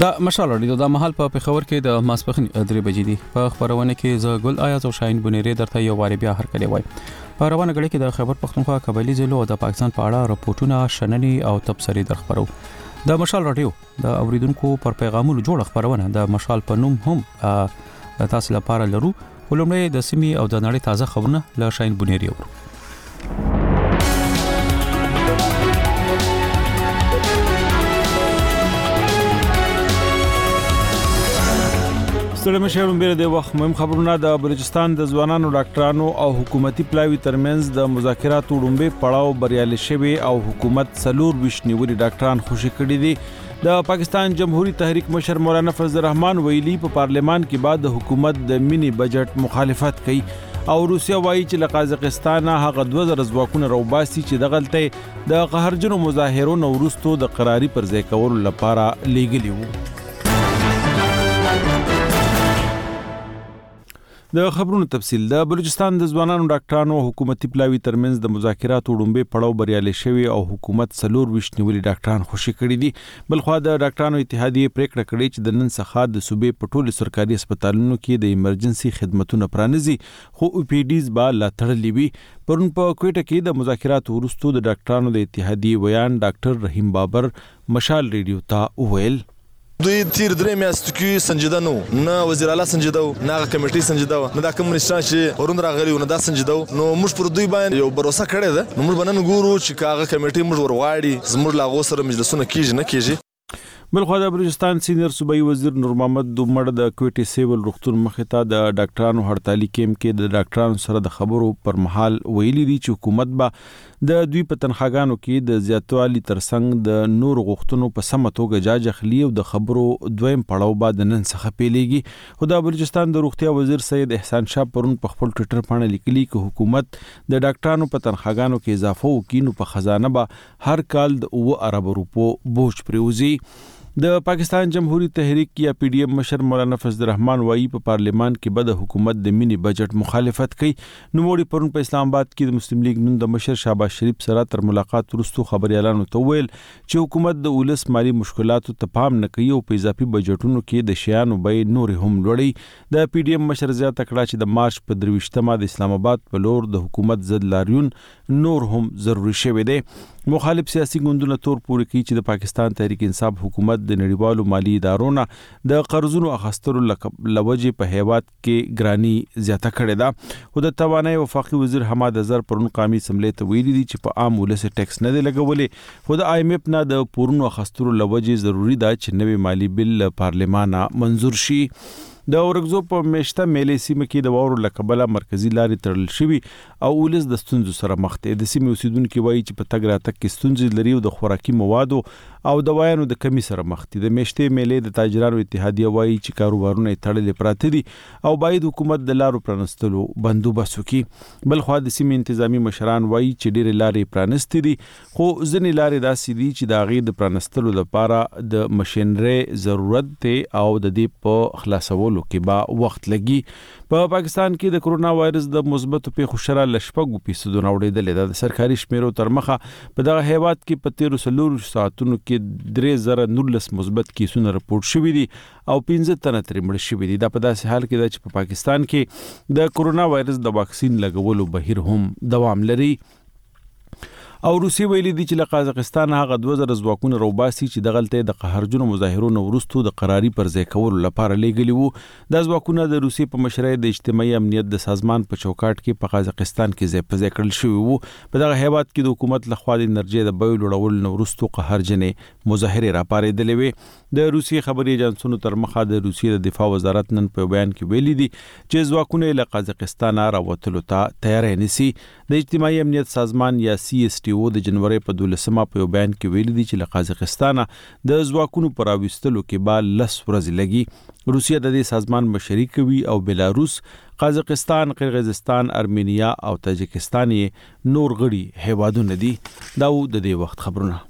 دا مشال اړیدو د محل په پېښور کې د ماسپخین 3 بجې دي په خبرونه کې ز ګل آیاز او شاهین بنيري درته یو واری بیا هر کړي وای په روانه غړي کې د خبر پښتونخوا قبایلی ضلع او د پاکستان په اړه راپورټونه شننې او تبصرې درخبرو د مشال رادیو د اوریدونکو پر پیغامونو جوړ خبرونه د مشال په نوم هم تاسو لپاره لرو ولومړی د سیمې او د نړۍ تازه خبرونه له شاهین بنيري اورو ستړي مشرون بیره د وخت مهم خبرونه د بلوچستان د ځوانانو ډاکټرانو او حکومتي پلاوی ترمنځ د مذاکراتو ډومبه پړاو بریالي شوی او حکومت سلور وشنیوري ډاکټران خوشی کړي دي د پاکستان جمهوریت تحریک مشر مولانا فضل الرحمن ویلي په پارلیمان کې بعد د حکومت د مینی بجټ مخالفت کوي او روسیا وایي چې له قازقستان هغه 2000 ځواکونه روباسي چې د غلطۍ د قهرجنو مظاهرونو ورستو د قراري پر ځای کولو لپاره لیږلي وو د خبرونو تفصیل د بلوچستان د ځوانانو ډاکټرانو حکومتي پلاوی ترمنځ د مذاکراتو ډومبه پړاو بریالي شوی او حکومت سلور وشنیوري ډاکټران خوشی کړي دي بلخو د ډاکټرانو اتحادیه پریکړه کړې چې د نن څخه د صوبې په ټولو سرکاري هسپتالونو کې د ایمرجنسي خدماتونه پرانیزي خو او پی ډیز با لا تړلې وي پرون په کوټه کې د مذاکراتو ورستو د ډاکټرانو د اتحادیه ویان ډاکټر رحیم بابر مشال ریډیو ته وویل دوی تیر درې میاشتو کې سنجیده نو نه وزیر اعلی سنجیده نه کمیټي سنجیده نه د کمونستان چې ورون راغلی نه دا سنجیده نو موږ پر دوی باندې یو باور کړی ده نو موږ بنن ګورو چې کاغه کمیټي موږ ورواړي زموږ لاغو سره مجلسونه کیږي نه کیږي بلخو د بلوچستان سینیئر صوبایي وزیر نور محمد دومړ د کوټي سیول روغتون مخې ته د ډاکټرانو هړتالي کیمپ کې د ډاکټرانو سره د خبرو پر مهال ویلي دي چې حکومت به د دوی په تنخواګانو کې د زیاتوالي ترڅنګ د نور غوښتنو په سمه توګه جاج اخلي او د خبرو دویم پړاو بعد نن څخه پیلېږي خو د بلوچستان د روغتیا وزیر سید احسان شاه پرون په خپل ټوئیټر باندې لیکلي چې حکومت د ډاکټرانو په تنخواګانو کې اضافه وکړي نو په خزانه به هر کال د 9 ارب روپو بوج پریوزي د پاکستان جمهوریت تحریک یا پی ډی ایم مشر مولانا فضل الرحمن وایي په پارلیمان کې به د حکومت د مینی بجټ مخالفت کوي نو موږ پرون په اسلام آباد کې د مسلم لیگ نن د مشر شهباز شریف سره تر ملاقات وروسته خبريالانو ته ویل چې حکومت د ولس مالی مشکلاتو ته پام نه کوي او په اضافي بجټونو کې د شیانو به نور هم لوړي د پی ډی ایم مشر زیاته کړه چې د مارچ په 23مه د اسلام آباد په لور د حکومت ضد لاریون نور هم ضروری شوی دی مخالف سیاسي ګوندونه تور پورې کوي چې د پاکستان تحریک انصاف حکومت د نړیوالو مالی ادارونو د قرضونو اخیستلو لوجې په هیواد کې ګرانی زیاته کړې ده خو د توانای وفاقي وزیر حماد اظهر پرون قومي اسمبلی ته ویلي دي چې په عام ولس ټیکس نه دی لګولې خو د آی ایم ایف نه د پورونو اخیستلو لوجې ضروری ده چې نوې مالی بل پارلمان منظور شي د اورګزو په میشته میلې سیمه کې د واورو لکبله مرکزی لارې تړل شوی او ولس د ستونزو سره مخ دي د سیمې اوسیدونکو وایي چې په تګ راتګ کې ستونزې لري او د خوراکي موادو او د وایانو د کمی سره مخ دي د میشته میلې د تاجرانو اتحادیه وایي چې کاروبارونه تړلې پراته دي او باید حکومت د لارو پرانستلو بندوبست وکړي بل خو د سیمې انتظامی مشران وایي چې ډېر لارې پرانستې دي خو ځینې لارې داسې دي چې د غي د پرانستلو لپاره د ماشينري ضرورت دی او د دې په خلاصولو کې با وخت لګي په پاکستان کې د کرونا وایرس د مثبتو پیښو شرح لشپږ فیصد نوړېدل د سرکاري شمیرو تر مخه په دغه هیواد کې په 13 ساعتونو کې 3019 مثبت کیسونه راپورټ شوي دي او 15 تنه ترې مړ شوي دي دا په داسې حال کې ده چې په پاکستان کې د کرونا وایرس د واکسین لګولو بهیر هم دوام لري او روسي ویلي دي چې له قازقستان هغه 2000 ځواکونه روباسي چې د غلطۍ د قهرجنو مظاهرونو ورستو د قراري پر ځای کولو لپاره لیږلي وو د ځواکونه د روسي په مشرۍ د اجتماعي امنیت د سازمان په چوکاټ کې په قازقستان کې ځای په ځای کړل شوی وو په دغه هیواد کې د حکومت لخوا د انرژي د بیو لوړول نو ورستو قهرجنې مظاهره راپارېدلې وي د روسي خبري ایجنسونو تر مخه د روسي د دفاع وزارت نن په بیان کې ویلي دي چې ځواکونه له قازقستان راوتلو ته تیارې نسی د اجتماعي امنیت سازمان یا سی اس ټي او د جنوري په 12مه په بیان کې ویلي دي چې له قازقستان د ځواکونو پر راوستلو کې به 10 ورځې لګي روسیا د دې سازمان مشري کوي او بلاروس قازقستان قرغیزستان ارمینیا او تاجکستان نور غړي هیوادونه دي دا د دې وخت خبرونه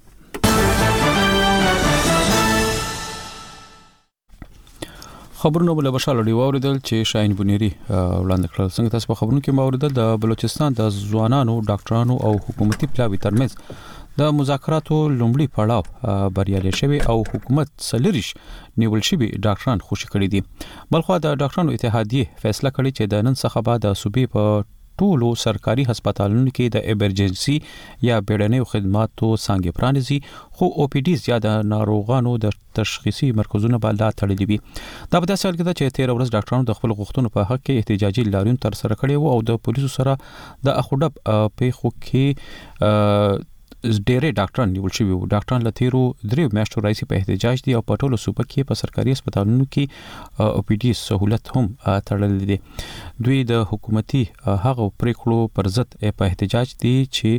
خبرونه بل بشاله دی اوریدل چې شاهین بنيري وړاندې کړل څنګه تاسو په خبرونو کې اوریدل د بلوچستان د ځوانانو ډاکټرانو او حکومتي پلاوی ترمنځ د مذاکراتو لومړی پړاو بریالي شوی او حکومت سلریش نیول شوی ډاکټران خوشی کړي دي بلخو د ډاکټرانو اتحادیه فیصله کړې چې د نن څخه بعد د صوبې په ټولو سرکاري هسپتالونو کې د ایمرجنسي یا بیړنیو خدماتو څنګه پرانیزي خو او پی ډیز یا د ناروغانو د تشخیصي مرکزونو بالا تړلې وي دا په داسې حال کې ده چې 13 ورځ ډاکټرانو د خپل غوښتنو په حق کې احتجاجي لاریون تر سره کړی وو او د پولیسو سره د اخوډب پیښو کې ډېرې ډاکټران نیول شوي وو ډاکټران له تیرو 3 میاشتو راځي په احتجاج دي او په ټولو صوبه کې په سرکاري هسپتالونو کې او پی ډی سہولت هم تړلې دي دوی د حکومتي هغه پریکړو پر ضد په احتجاج دي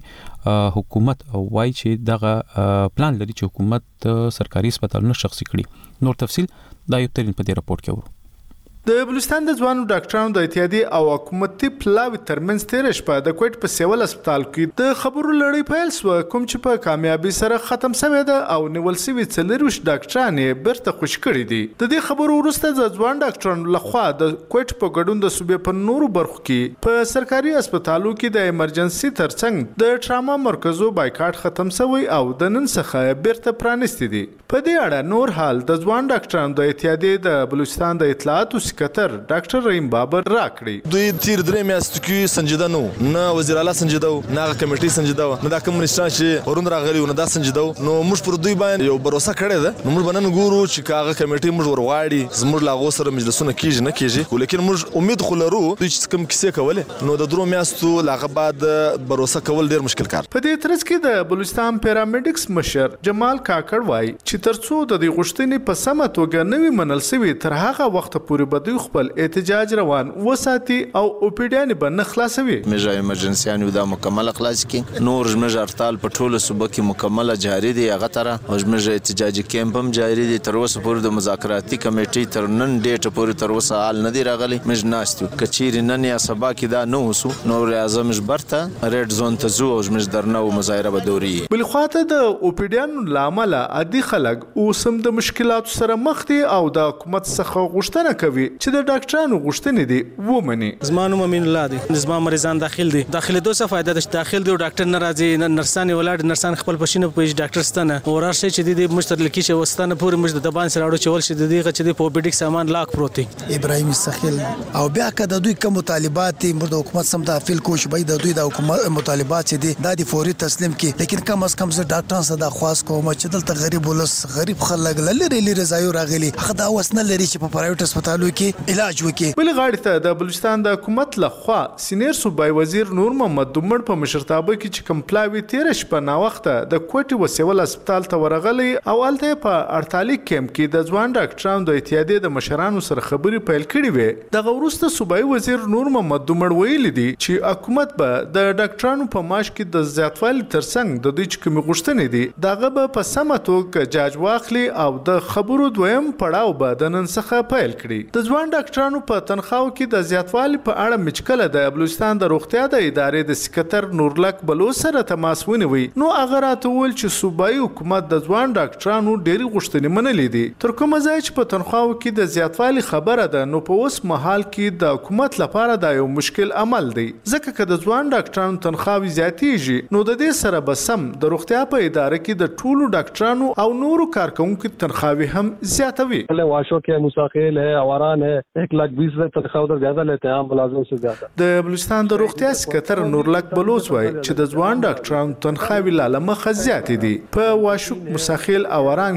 چې حکومت وایي چې دغه پلان لري چې حکومت سرکاري هسپتالونو شخصي کړي نور تفصيل دا یو ترين په دې راپورټ کې ورو د بلوچستان د ځوانو ډاکټرانو د اتحادیې او حکومتي پلاوي ترمنځ تیر شپه د کوټ په سیول هسپتال کې د خبرو لړۍ پیل شو کوم چې په کامیابی سره ختم شوه ده او نیول شوی څلروش ډاکټران یې برته خوش کړي دي د دې خبرو وروسته د ځوان ډاکټرانو لخوا د کوټ په ګډون د صوبې په نورو برخو کې په سرکاري هسپتالو کې د ایمرجنسي ترڅنګ د ټراما مرکزو بایکاټ ختم شوی او د نن څخه برته پرانیستي دي په دې اړه نور حال د ځوان ډاکټرانو د اتحادیې د بلوچستان د اطلاعات سکرټر ډاکټر رحیم بابر راکړي دوی تیر 3 میاشتو کې سنجیده نه وزیر اعلی سنجیده نه کمیټي سنجیده نه دا کوم منسټر چې ورون راغلی نه دا سنجیده نو موږ پر دوی باندې یو باور کړی ده نو موږ بنن ګورو چې کاغه کمیټي موږ ورواړي زموږ لاغو سره مجلسونه کیږي نه کیږي ولیکن موږ امید خلرو چې کوم کیسه کوله نو د درو میاشتو لاغه بعد باور کول ډیر مشکل کار په دې ترڅ کې د بلوچستان پیرامیډکس مشر جمال کاکړ وایي چې ترڅو د دې غشتنې په سمه توګه نوې منل سوي تر هغه وخت پورې به دوی خپل احتجاج روان وساتي او اوپیډیان به نه خلاصوي مجا ایمرجنسیانو دا مکمل خلاص کی نور مجا هړتال په ټولو صوبه کې مکمل جاری دی هغه تر او مجا احتجاجي کیمپ هم جاری دی تر اوسه پورې د مذاکراتي کمیټې تر نن ډیټ پورې تر اوسه حال نه دی راغلی مج ناستو کچیر نن یا سبا کې دا نه وسو نور اعظم برته ریډ زون ته زو او مج درنه او مظاهره به دوري بل خواته د اوپیډیان لامل ادي خلک او سم د مشکلات سره مخ دي او د حکومت څخه غوښتنه کوي چې د ډاکټرانو غوښتنې دي ومني زمانو ممن الله دي زما مریضان داخل دي دوسه فائدہ ده داخل دي ډاکټر ناراضي نرسان ولاد نرسان خپل پښینه په ډاکټر ستنه ورار شي چې د مشترلکی چې وستانه پوری مش د دبان سره اړو چول شي د دې چې د پوبډیک سامان لاک پروتي ابراهیم سخیل او بیا کده دوی کوم مطالبات دي مرده حکومت سم تحفیل کوش بای د دوی د حکومت مطالبات دي د فوري تسلیم کی لیکن کم از کم زه ډاکټران سره د خواص کوم چې دلته غریب ولس غریب خلک لری زایو راغلي هغه دا وسنه لري چې په پرایویټ هسپتالو کې علاج وکړي بل غاړه ته د بلوچستان د حکومت لخوا سینیر صوبای وزیر نور محمد دومړ په مشرتابه کې چې کمپلاوي تیر شپه نا وخت د کوټي وسیول هسپتال ته ورغلی او الته په 48 کیمپ کې د ځوان ډاکټرانو د اتحادیې د مشرانو سره خبرې پیل کړې وې د غوړسته صوبای وزیر نور محمد دومړ ویل دي چې حکومت به د ډاکټرانو په معاش کې د زیاتوالي ترڅنګ د دې کوم غوښتنې دي دغه به په سمه توګه جاج واخلي او د خبرو دویم پړاو به د نن څخه پیل کړي د ځوان ډاکټرانو په تنخواو کې د زیاتوالي په اړه مچکله د بلوچستان د روغتیا د ادارې د سکرټر نورلک بلوچ سره تماس ونیوي نو هغه راته ویل چې صوبایي حکومت د ځوان ډاکټرانو ډېری غوښتنې منلې دي تر کومه ځای چې په تنخواو کې د زیاتوالي خبره ده نو په اوس مهال کې د حکومت لپاره دا یو مشکل عمل دی ځکه چې د ځوان ډاکټرانو تنخواوي زیاتېږي نو د دې سره به سم د روغتیا په اداره کې د ټولو ډاکټرانو او نورو کارکونکو تنخواوي هم زیاتوي واشو کې مساقیل ہے اواران ہے 120,000 تنخواہ زیادہ لیتے ہیں عام ملازم سے زیادہ د بلوچستان د روغتیا سکرټر نورلک بلوچ وایي چې د ځوان ډاکټرانو تنخواوي لاله مخه زیاتې دي په واشوک مساخیل اواران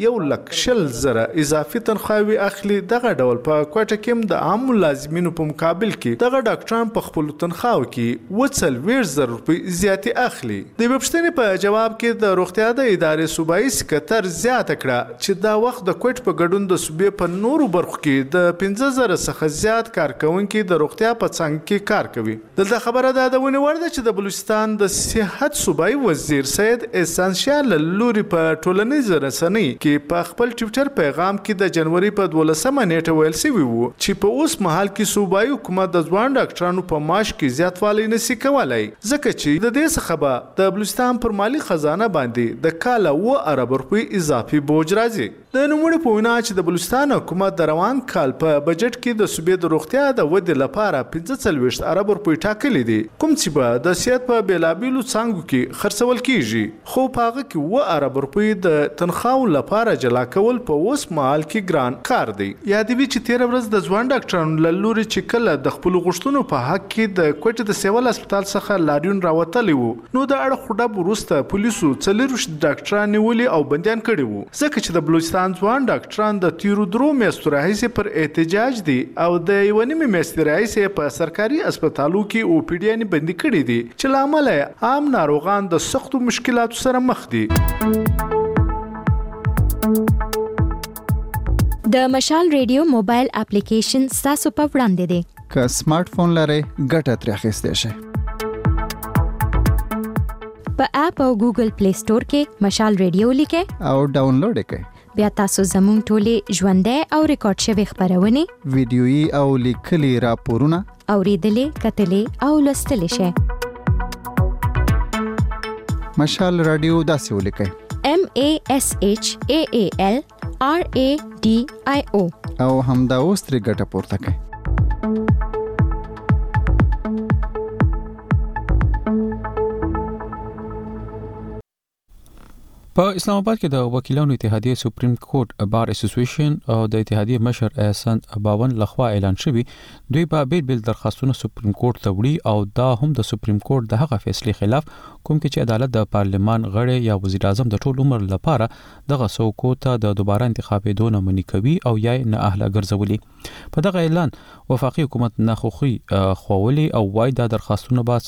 کې 1,00,000 اضافي تنخواوي اخلي دغه ډول په کوټه کې د عام ملازمینو په مقابل کې دغه ډاکټران په خپل تنخواو کې 40,000 روپۍ زیاتې اخلي د وبښتنې په جواب کې د روغتیا د ادارې صوبایي سکرټر زیاته کړه چې دا وخت د کوټ په ګډون د صوبې په نورو برخو کې د 15,000 څخه زیات کارکونکو د روغتیا په څنګ کې کار کوي دلته خبره ده د ونی ورده چې د بلوچستان د صحت صوبایي وزیر سید احسان شاه لوري په ټولنیز رسنۍ کې په خپل ټویټر پیغام کې د جنوري په 12مه نیټه ویل شوی وو چې په اوس مهال کې صوبایي حکومت د ځوان ډاکټرانو په معاش کې زیاتوالی نشي کولای ځکه چې د دې څخه به د بلوچستان پر مالی خزانه باندې د کاله و ارب روپۍ اضافي بوج راځي د نوموړي په وینا چې د بلوچستان حکومت د روان کال په بجټ کې د صوبې د روغتیا د ودې لپاره 45 ارب روپۍ ټاکلي دي کوم چې به د صحت په بیلابیلو څانګو کې خرڅول کیږي خو په هغه کې 2 ارب روپۍ د تنخواو لپاره جلا کول په اوس مهال کې ګران کار دی. یادوي چې 13 ورځ د ځوان ډاکټرانو له لوري چې کله د خپل غوښتنو په حق کې د کوټې د سیول هسپتال څخه لاریون راوتلی وو نو د اړه خډب وروسته پولیسو 40 ډاکټران نیولي او بندیان کړي وو ځکه چې د بلوچستان ځوان ډاکټران د تیرو درو میاشتو راهیسې پر احتجاج دي او د یو نیمه میاشتې راهیسې په سرکاري هسپتالو کې او پی ډي ان بندي کړي دي چې لامل عام ناروغان د سختو مشکلاتو سره مخ دي. د مشال ریډیو موبایل اپلیکیشن تاسو په وړاندې دی. که سمارټ فون لرئ ګټه ترې اخیستئ شئ. په اپ او ګوګل پلی سٹور کې مشال ریډیو لیکئ او ډاونلوډ کړئ. بیا تاسو زموږ ټولې ژوندۍ او ریکارډ شوی خبرونه ویډیويي او لیکلي راپورونه اوریدلې کتلې او لوستلې شئ. مشال رادیو داسې ولیکئ MASHAALRADIO او همدا اوس ترې ګټه پورته کړئ. په اسلام آباد کې د وکیلانو اتحادیه سپریم کورټ بار اسوسییشن او د اتحادیه مشر احسان باون لخوا اعلان شوی دوی په بیل درخواستونه سپریم کورټ ته وړي او دا هم د سپریم کورټ د هغه فیصلې خلاف کوم کې چې عدالت د پارلمان غړي یا وزیر اعظم د ټول عمر لپاره دغه څوکو ته د دوباره انتخابېدو نه منې کوي او یا نه اهله ګرځولي. په دغه اعلان وفاقي حکومت ناخوخي خوولي او وای دا درخواستونه بعد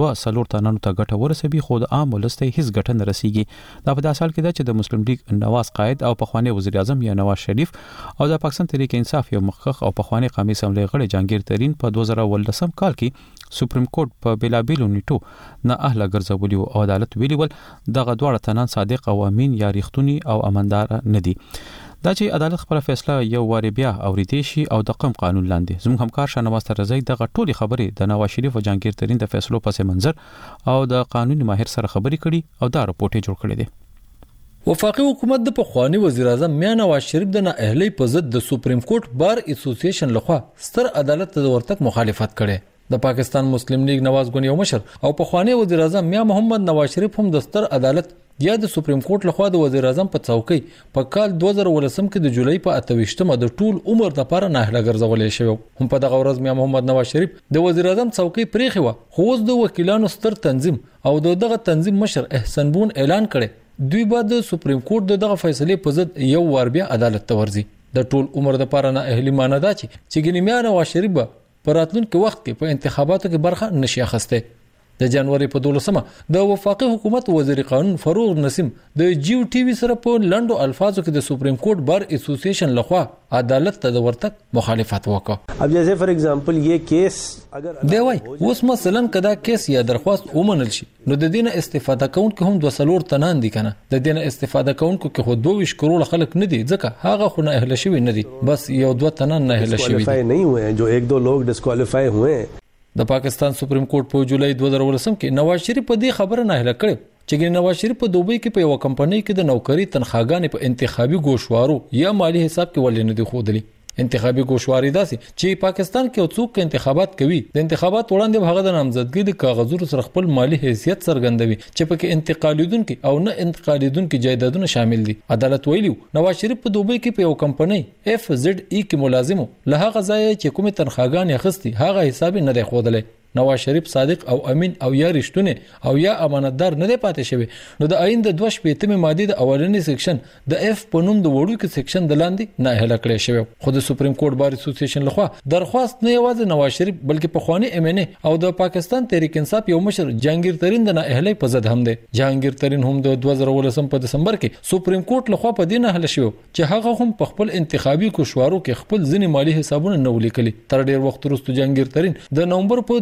2 تنانو ته ګټه ورسوي خو د عام ولسته هیڅ ګټه نه رسیږي. دا په سال کې دا چې د مسلم لیگ نواز قائد او پخوانی وزیر اعظم یا نواز شریف او د پاکستان تحریک انصاف یو مخخ او پخوانی قومي اسمبلی غړي جهانگیر ترين په 2018 کال کې سپریم کورټ په بیلابیلو نیټو نه اهله ګرځولي او عدالت ویلي ول دغه دواړه تنان صادق او امین یا ریښتونی او اماندار نه دي. دا چې عدالت خپل فیصله یو واری بیا اوریدي شي او د قم قانون لاندې زموږ همکار شاهنواز ترزی دغه ټولي خبرې د نواز شریف او جهانگیر ترين د فیصلو پس منظر او د قانوني ماهر سره خبرې کړي او دا رپورټ جوړ کړی دی. وفاقي حکومت د پخوانی وزیر اعظم میاں نواز شریف د نااهلۍ په ضد د سپریم کورټ بار اسوسییشن لخوا ستر عدالت ته ورتګ مخالفت کړي. د پاکستان مسلم لیگ نواز ګون یو مشر او پخوانی وزیر اعظم میاں محمد نواز شریف هم د ستر عدالت یا د سپریم کورټ لخوا د وزیر اعظم په څوکۍ په کال 2018 کې د جولای په 28مه د ټول عمر لپاره نااهله ګرځولې شو. هم په دغه ورځ میاں محمد نواز شریف د وزیر اعظم څوکۍ پریخي و خو د وکیلانو ستر تنظیم او دغه تنظیم مشر احسان بون اعلان کړي دوی بعد د سپریم کورټ دغه فیصله په ضد یو وار بیا عدالت ته ورځي. د ټول عمر لپاره نه اهلی مانه دا چې ګنیمیا نواز شریف په راتلونکي وخت کې په انتخاباتو کې برخه نشي اخیسته. د جنوري په 12مه د وفاقي حکومت وزیر قانون فاروق نسیم د جیو ټي وي سره په لندو الفاظو کې د سپریم کورټ بار اسوسییشن لخوا عدالت ته ورتګ مخالفت وکړه. اب جیسے فار ایگزامپل یہ کیس اگر دی وای اوس مثلا کدا کیس یا درخواست ومنل شي نو د دینه استفاده کوونکو هم 2 تنان دي کنه د دینه استفاده کوونکو کې خو 22 کروڑ خلک نه دي ځکه هغه خو نه اهل شوی نه دي بس یو 2 تنان نه اهل شوی دي نہیں ہوئے ہیں جو 1-2 لوگ ڈسکوالیفائی ہوئے ہیں. د پاکستان سپریم کورټ په جولای 2018 کې نواز شریف په دې خبره نه اهله کړ چې نواز شریف په دوبۍ کې په یو کمپنۍ کې د نوکری تنخواګانې په انتخابي ګوشوارو یا مالی حساب کې ولې نه دي خودلی. انتخابي ګوشواري داسي چې پاکستان کې څوک انتخابات کوي د انتخابات وړاندې هغه د نامزدګۍ د کاغذونو سره خپل مالی حیثیت څرګندوي چې پکې انتقالیدونکو او نه انتقالیدونکو جایدادونه شامل دي. عدالت ویلو نواز شریف په دوبۍ کې په یو کمپنۍ FZE کې ملازم له هغه ځای چې کومه تنخواګانې اخستي هغه حساب نه دی خودلی. نواز شریف صادق او امین او یا رښتونه او یا امانتدار نه دی پاتې شوی نو د آئین د 2 ماده د اولنی سیکشن د F په نوم د وړو کې سیکشن د لاندې نه اهله کړی شوی. خو د سپریم کورټ بار اسوسییشن لخوا درخواست نه یوازې نواز شریف بلکې پخوانی MNA او د پاکستان تحریک انصاف یو مشر جهانگیر ترين د نه اهلۍ په ضد هم دی. جهانگیر ترين هم د 2018 په دسمبر کې سپریم کورټ لخوا په دې نه اهله شوی چې هغه هم په خپل انتخابي کوشوارو کې خپل ځینی مالی حسابونه نه ولیکلي. تر ډیر وخت وروسته جهانگیر ترين د نومبر په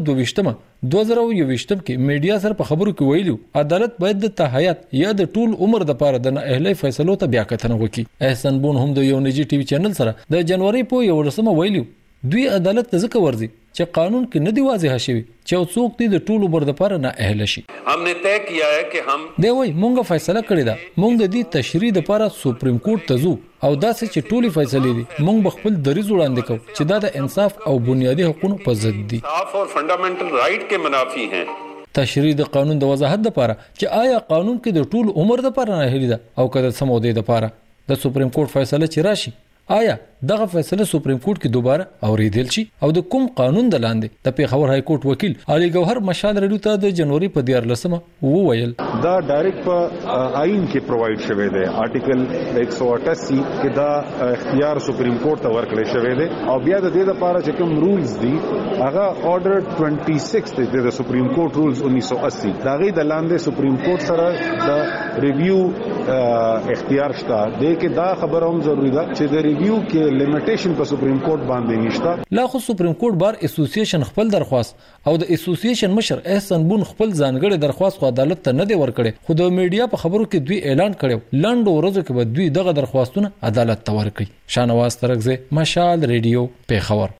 2021 کې میډیا سره په خبرو کې ویلو عدالت باید د تهیات یا د ټول عمر د پاره د نه اهلۍ فیصلو ته بیا کتنه وکړي. احسان بون هم د یو نجی ټي وي چینل سره د جنوري په 11مه ویلو دوی عدالت ته ځکه ورځي چې قانون کې نه دی واضح شوی چې څوک دې د ټولو بر د پاره نه اهل شي. हमने तय किया है कि हम دی وای مونږه فیصله کړې ده مونږ د دې تشریح لپاره سپریم کورټ ته ځو او دا چې ټولي فیصلې دي مونږ خپل دریځ وړاندې کوو چې دا د انصاف او بنیادی حقوقو په ضد دي. इंसाफ और फंडामेंटल राइट के मुनाफी हैं. تشریح د قانون د وضاحت لپاره چې آیا قانون کې د ټول عمر لپاره نه هلی ده او کله سمودې لپاره د سپریم کورټ فیصله چې راشي آیا دغه فیصله سپریم کورټ کې دوباره اوریدل شي او د کوم قانون د لاندې د پیښور های کورټ وکیل علي ګوهر مشال رډو ته د جنوري په 14مه وویل دا ډایرکټ په آئین کې پرووایډ شوی دی آرټیکل 188 کې دا اختیار سپریم کورټ ته ورکړل شوی دی او بیا د دې لپاره چې کوم رولز دي هغه آرډر 26 دی د سپریم کورټ رولز 1980 دا غي د لاندې سپریم کورټ سره د ریویو اختیار شته د کې دا خبره هم ضروری ده چې د ریویو کې لیمیټیشن په سپریم کورټ باندې نشته. لا خو سپریم کورټ بار اسوسییشن خپل درخواست او د اسوسییشن مشر احسان بون خپل ځانګړي درخواست خو عدالت ته نه دی ورکړي خو د میډیا په خبرو کې دوی اعلان کړو لنډو ورځو کې به دوی دغه درخواستونه عدالت ته ورکړي. شانواز ترغزه مشال ریډیو پیښور.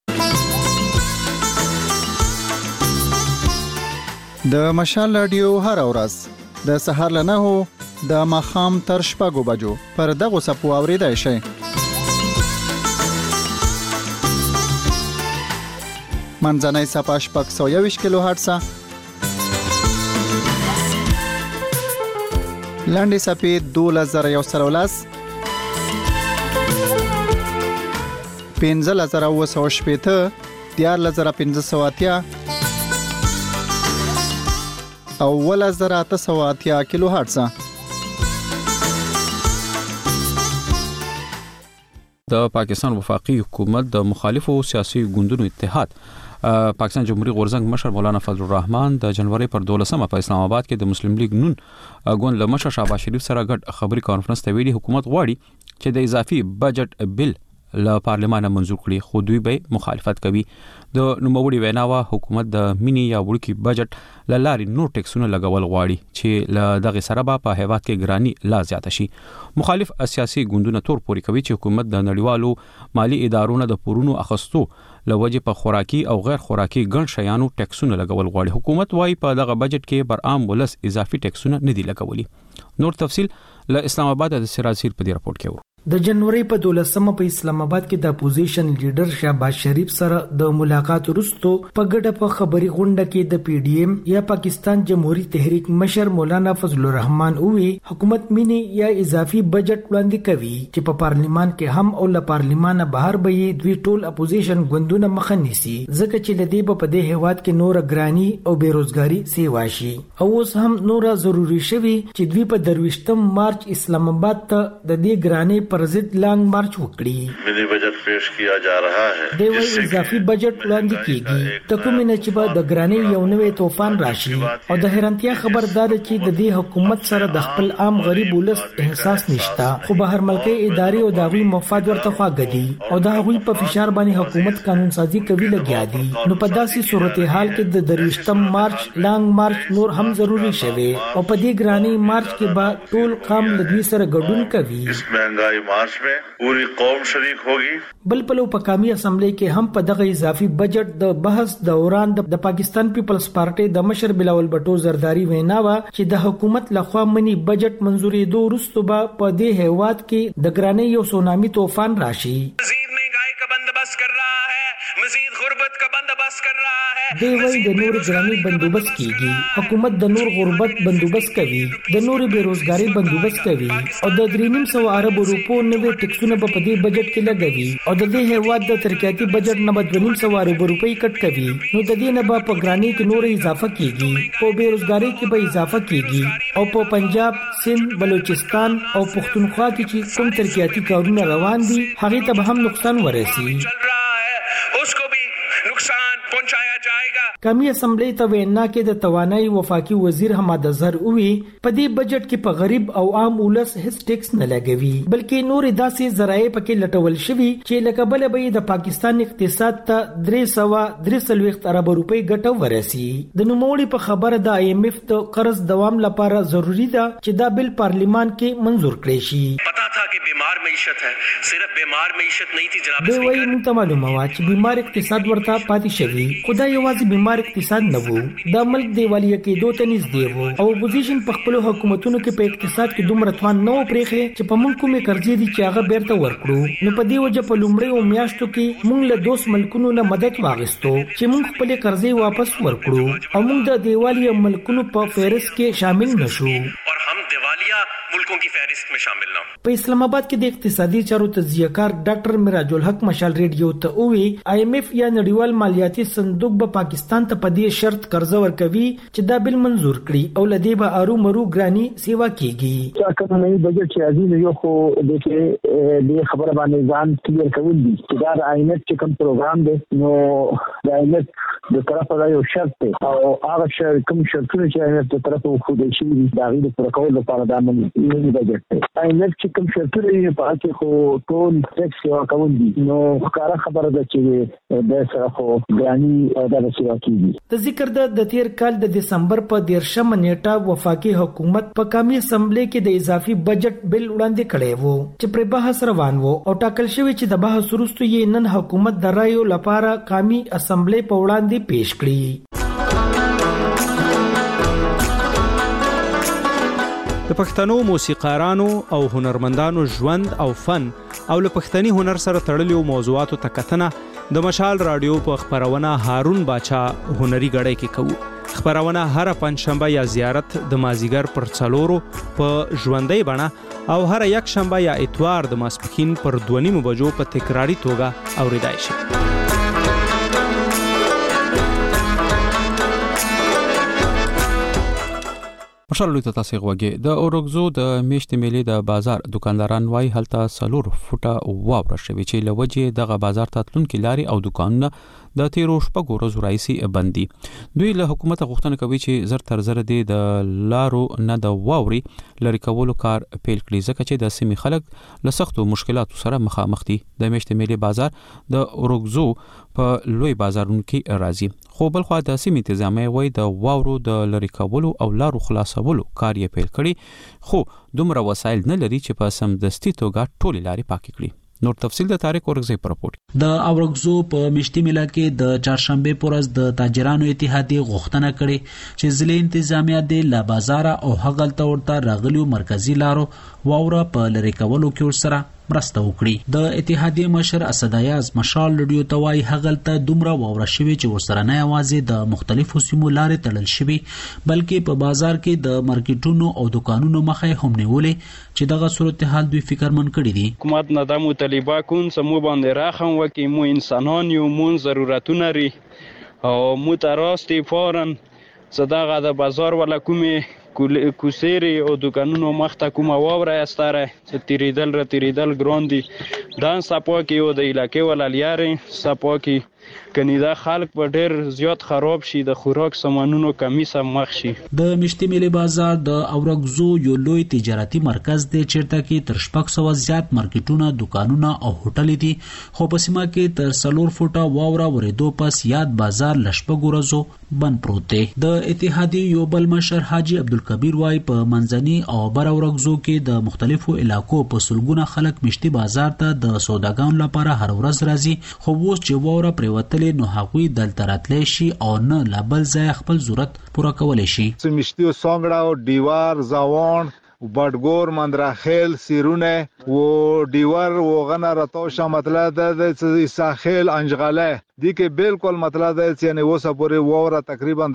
د مشال رادیو هر ورځ د سهار له 9 د ماخام تر شپږو بجو پر دغه سپو اوریدای شي. منځنۍ صفحه 621 کیلو هرتز لاندې صفحه 2113 15980 14580 او 1880 کیلو هرتز. د پاکستان وفاقي حکومت د مخالفو سیاسي ګوندونو اتحاد پاکستان جمهوریت غورزنګ مشر مولانا فضل الرحمن د جنوري پر 12مه په اسلام آباد کې د مسلم لیگ نون ګوند له مشر شهباز شریف سره ګډ خبري کانفرنس ته ویلي حکومت غواړي چې د اضافي بجټ بل له پارلمان منظور کړي خو دوی به مخالفت کوي. د نوموړي ویناوه حکومت د مینی یا وړوکی بجټ لارې نور ټیکسونه لګول غواړي چې له دغه سره په هیواد کې ګرانی لا زیات شي. مخالف سیاسي ګوندونه تور پوري کوي چې حکومت د نړیوالو مالی ادارونو د پورونو اخستو لوجه په خوراکي او غیر خوراکي ګڼ شیانو ټیکسونه لګول غواړي. حکومت وايي په دغه بجټ کې بر عام ولس اضافي ټیکسونه نه دي لګولي. نور تفصيل له اسلام آباد د سراسیر په دې راپورټ کې د جنوري په 12مه په اسلام آباد کې د اپوزیشن لیډر شهباز شریف سره د ملاقات وروسته په ګډه په خبري غونډه کې د پی ډی ایم یا پاکستان جمهوریت تحریک مشر مولانا فضل الرحمن وی حکومت مینی یا اضافي بجټ وړاندې کوي چې په پارلیمان کې هم او له پارلیمان بهر به دوی ټول اپوزیشن ګوندونه مخ نیسي ځکه چې لدی په دې هیواد کې نور ګرانی او بیروزګاری سیوا شي او اوس هم نور ضروری شوی چې دوی په 23 مارچ اسلام آباد ته د دې ګرانی پر ضد لانګ مارچ وکړي. ملي بجټ پیش کیا جا رہا ہے د وی اضافي بجټ وړاندې کیږي ته کوم نه چې به د ګرانی یو نوې طوفان راشي او د حیرانتیا خبردار چې د دې حکومت سره د خپل عام غریب ولس احساس نشتا خو بهر ملکي ادارې او داوی مفاد ورته خواګدي او دا غوي په فشار باندې حکومت قانون سازي کوي لګیا دي. نو په داسې صورتحال کې د 23 مارچ لانګ مارچ نور هم ضروری شوی او په دې ګرانی مارچ کې به ټول قوم د دوی سره ګډون کوي. اس مهنګای مارچ میں پوری قوم شریک ہوگی. بل پلو په قومي اسمبلی کې هم په دغه اضافي بجټ د بحث دوران د پاکستان پیپلز پارټي د مشر بلاول بټو زرداری ویناوه چې د حکومت لخوا منی بجټ منزوري دوه وروسته به په دې هیواد کې د ګرانی یو سونامي طوفان راشي. دی وای د نور ګرانی بندوبست کیږي حکومت د نور غربت بندوبست کوي د نور بیروزګاری بندوبست کوي او د 300 ارب روپو نوې ټیکسونه په دې بجټ کې لګوي او د دې هیواد د ترقیاتي بجټ نه 200 ارب روپۍ کټ کوي. نو د دې نه په ګرانی کې نور اضافه کیږي او بیروزګاری کې به اضافه کیږي او په پنجاب سند بلوچستان او پښتونخوا کې چې کوم ترقیاتي کارونه روان دي هغه ته به هم نقصان ورسي. قومي اسمبلی ته وینا کې د توانایي وفاقي وزیر حماد اظهر وی په دې بجټ کې په غریب او عام ولس هیڅ ټیکس نه لګوي بلکې نور داسې ذرایع پکې لټول شوي چې لکه بل به د پاکستان اقتصاد ته 343 ارب روپۍ ګټه ورسي د نوموړي په خبره د IMF د قرض دوام لپاره ضروری ده چې دا بل پارلیمان کې منظور کړي شي پتا تھا کہ بیمار معیشت ہے صرف بیمار معیشت نہیں تھی جناب دوی وایي موږ ته معلومه وه چې بیمار اقتصاد ورته پاتې شوی خدای یوازې بیمار اقتصاد نه وو د ملک دیوالیه کېدو ته نږدې وو او اپوزیشن په خپل حکومتونو کې په اقتصاد کې دومره توان نه و پرېښی چې په موږ کومې قرضې دي چې هغه بیرته ورکړو نو په دې وجه په لومړیو میاشتو کې موږ له 2 ملکونو نه مدد واغستو چې موږ خپل قرضې واپس ورکړو او موږ د دیوالیه ملکونو په فهرست کې شامل نشو اور ہم دیوالیہ ملکوں کی فہرست میں شامل نہ په اسلام آباد کې د اقتصادي چارو تجزیه‌کار ډاکټر میراج الحق مشال ریډیو ته وی IMF یا نړیوال مالیاتي صندوق به پاکستان ته په دې شرط قرض ورکوي چې دا بل منظور کړي او لدی به ارو مرو ګرانی سیوا کیږي چې کوم نوی بجټ چې عزیز یو خو د دې خبره باندې ځان کلیر کول دي چې دا IMF چې کوم پروګرام دی نو د IMF د طرفه دا یو شرط دی او هغه کوم شرطونه چې IMF د طرفه خو د شي دا غي د پوره کولو لپاره دا نه بجټ دی IMF چې کوم شرطونه یې په هغه خو ټول ټیکس یو کوم دي نو ښکارا خبره ده چې د سره خو ګرانی دا سیوا کیږي د ذکر د تیر کال د دسمبر په 13 نیټه وفاقي حکومت په قومي اسمبلی کې د اضافي بجټ بل وړاندې کړی وو چې پر بحث روان وو او ټاکل شوی چې د بحث وروسته یې نن حکومت د رایو لپاره قومي اسمبلی په وړاندې پیش کړی د پښتنو موسیقارانو او هنرمندانو ژوند او فن او له پښتني هنر سره تړلو موضوعاتو ته کتنه د مشال رادیو په خبرونه هارون باچا هنري غړې کې کوو خبرونه هر پنځشنبه یا زیارت د مازیګر پر څلورو په ژوندۍ بڼه او هر یک شنبه یا اتوار د ماسپښین پر 2:30 بجو په تکراری توګه اوریدای شي مشال ته تاسو غوږی د اورګزو د میشتې میلې د بازار دکانداران وای هلته سلور فوټه واوره شوی چې لوجه دغه بازار ته تلونکي لاري او دکانونه د تیرو شپږو ورځو راځي بندي دوی له حکومت غوښتنه کوي چې زر تر زر د لارو نه د واوري لری کولو کار پیل کړي ځکه چې د سیمې خلک له سختو مشکلاتو سره مخامخ دي د میشتې میلې بازار د اورګزو په لوی بازارونو کې راځي خو بل خو د سیمې انتظامیه وای د واورو د لری کولو او لارو خلاصولو کار یې پیل کړي خو دومره وسایل نه لري چې په سمدستي توګه ټولې لارې پاکې کړي نور تفصیل د طارق اورګزی پر رپورټ د اورګزو په مشتي میله کې د چهارشنبه پورز د تاجرانو اتحادیه غوښتنه کړې چې ضلع انتظامیه د لا بازار او هغلته ورته راغلیو مرکزی لارو واوره په لری کولو کې سره مرسته وکړي د اتحادیه مشر اسد ایاز مشال رادیو توای هغلته دومره واوره شوی چې ورسره نه یوازې د مختلفو سیمو لارې تړل شوی بلکې په بازار کې د مارکیټونو او دکانونو مخه هم نیولې چې دغه صورتحال دوی فکرمن کړی دي حکومت نه د مطالبه کون سمو باندې راخم وکي مو انسانان یو مون ضرورتونه لري او مو تراستی فورن صداغه د بازار ولا کومه کوسيري او دکانونو مخته کومه واوره استاره تیریدل ګران دي دا سپو کې یو د علاقې وللیاري سپو کې کني دا خلک په ډېر زیات خراب شي د خوراک سامانونو کمی سم مخ شي د مشتي میلې بازار د اورګزو یو لوی تجارتي مرکز دی چیرته کې تر 600 زیات مارکیټونه دکانونه او هوټل دي خو په سیمه کې تر 4 فوټه واوره ورېدو پس یاد بازار لشپږ ورځو بند پروت دی د اتحادیه یو بل مشر حاجی عبدالکبیر وای په منځني او بر اورګزو کې د مختلفو علاقو په سلګونه خلک مشتي بازار ته د سوداګانو لپاره هر ورځ راځي خو اوس چې واوره پریوتلې نو هغوی دلته راتلی شي او نه لا بل ځای خپل ضرورت پوره کولی شي مشتي او سانګړه او دیوار زاوان بادګور مندراخیل سیرونه و دیوار و غنا راتوشه مطلب د ساحل انجغله دي کې بالکل مطلب دی چې یعنی وسه پورې ووره تقریبا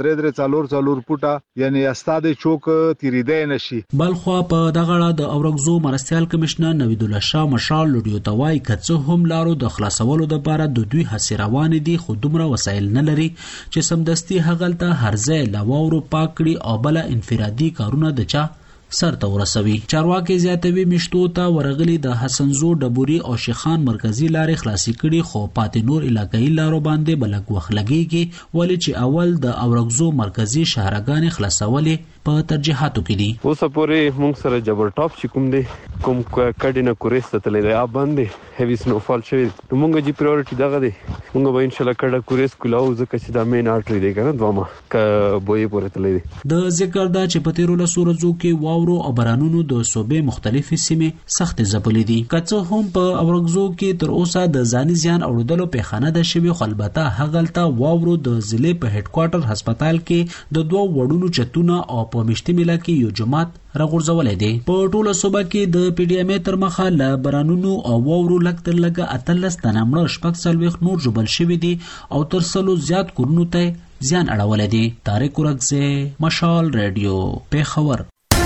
3 فوټه یعنی استاد چوک تیریدای نشي بلخو په دغه د اورګزو مرستيال کمشنر نوید الله شاه مشال لډیو توای کڅه هم لارو د خلاصولو د لپاره د دوی هڅې روان دي خو دومره وسایل نه لري چې سمدستي هغلته هرځه لاوورو پاکړي او بل انفرادي کارونه د چا سرته ورسوي. چارواکي زیاتوي مشتو ته ورغلي د حسنزو ډبوري او شیخان مرکزی لارې خلاصي کړي، خو پاتې نور علاقایي لارو باندې بلک وخت لګيږي، ولې چې اول د اورګزو مرکزی شهرګانې خلاصولې په ترجیحاتو کې دي. اوس پورې موږ سره جبل ټاپ چې کوم دی کوم کډینه کورېس ته تللی دی اب باندې هیوی سنوفال شوی نو موږ جی پرایورټي دغه دی موږ به ان شاء الله کډه کورېس کولاو ځکه چې دا مین آرټری دی کنه دوامه ک بوې پورې تللی دی. د ذکر دا چې په تیرو لسو ورځو کې واورو او بارانونو د صوبې مختلفې سیمې سخت ځپلې دي. که څه هم په اورګزو کې تر اوسه د ځاني زیان اړودلو پیښانه ده شوې، خو البته هغلته واورو د ضلع په هډ کوارټر هسپتال کې د دوه وړونو چتونه او په مشتي ملا کې یو جماعت راغورځولې دي. په ټوله صوبه کې د پی ډي ایم ای تر مخه له بارانونو او واورو لږ تر لږه 18 تنه مړه، 46 نور ژوبل شوي دي او تر 100 زیات کورونو ته زیان اړولی دی. طارق ورکزی، مشال رادیو، پیښور.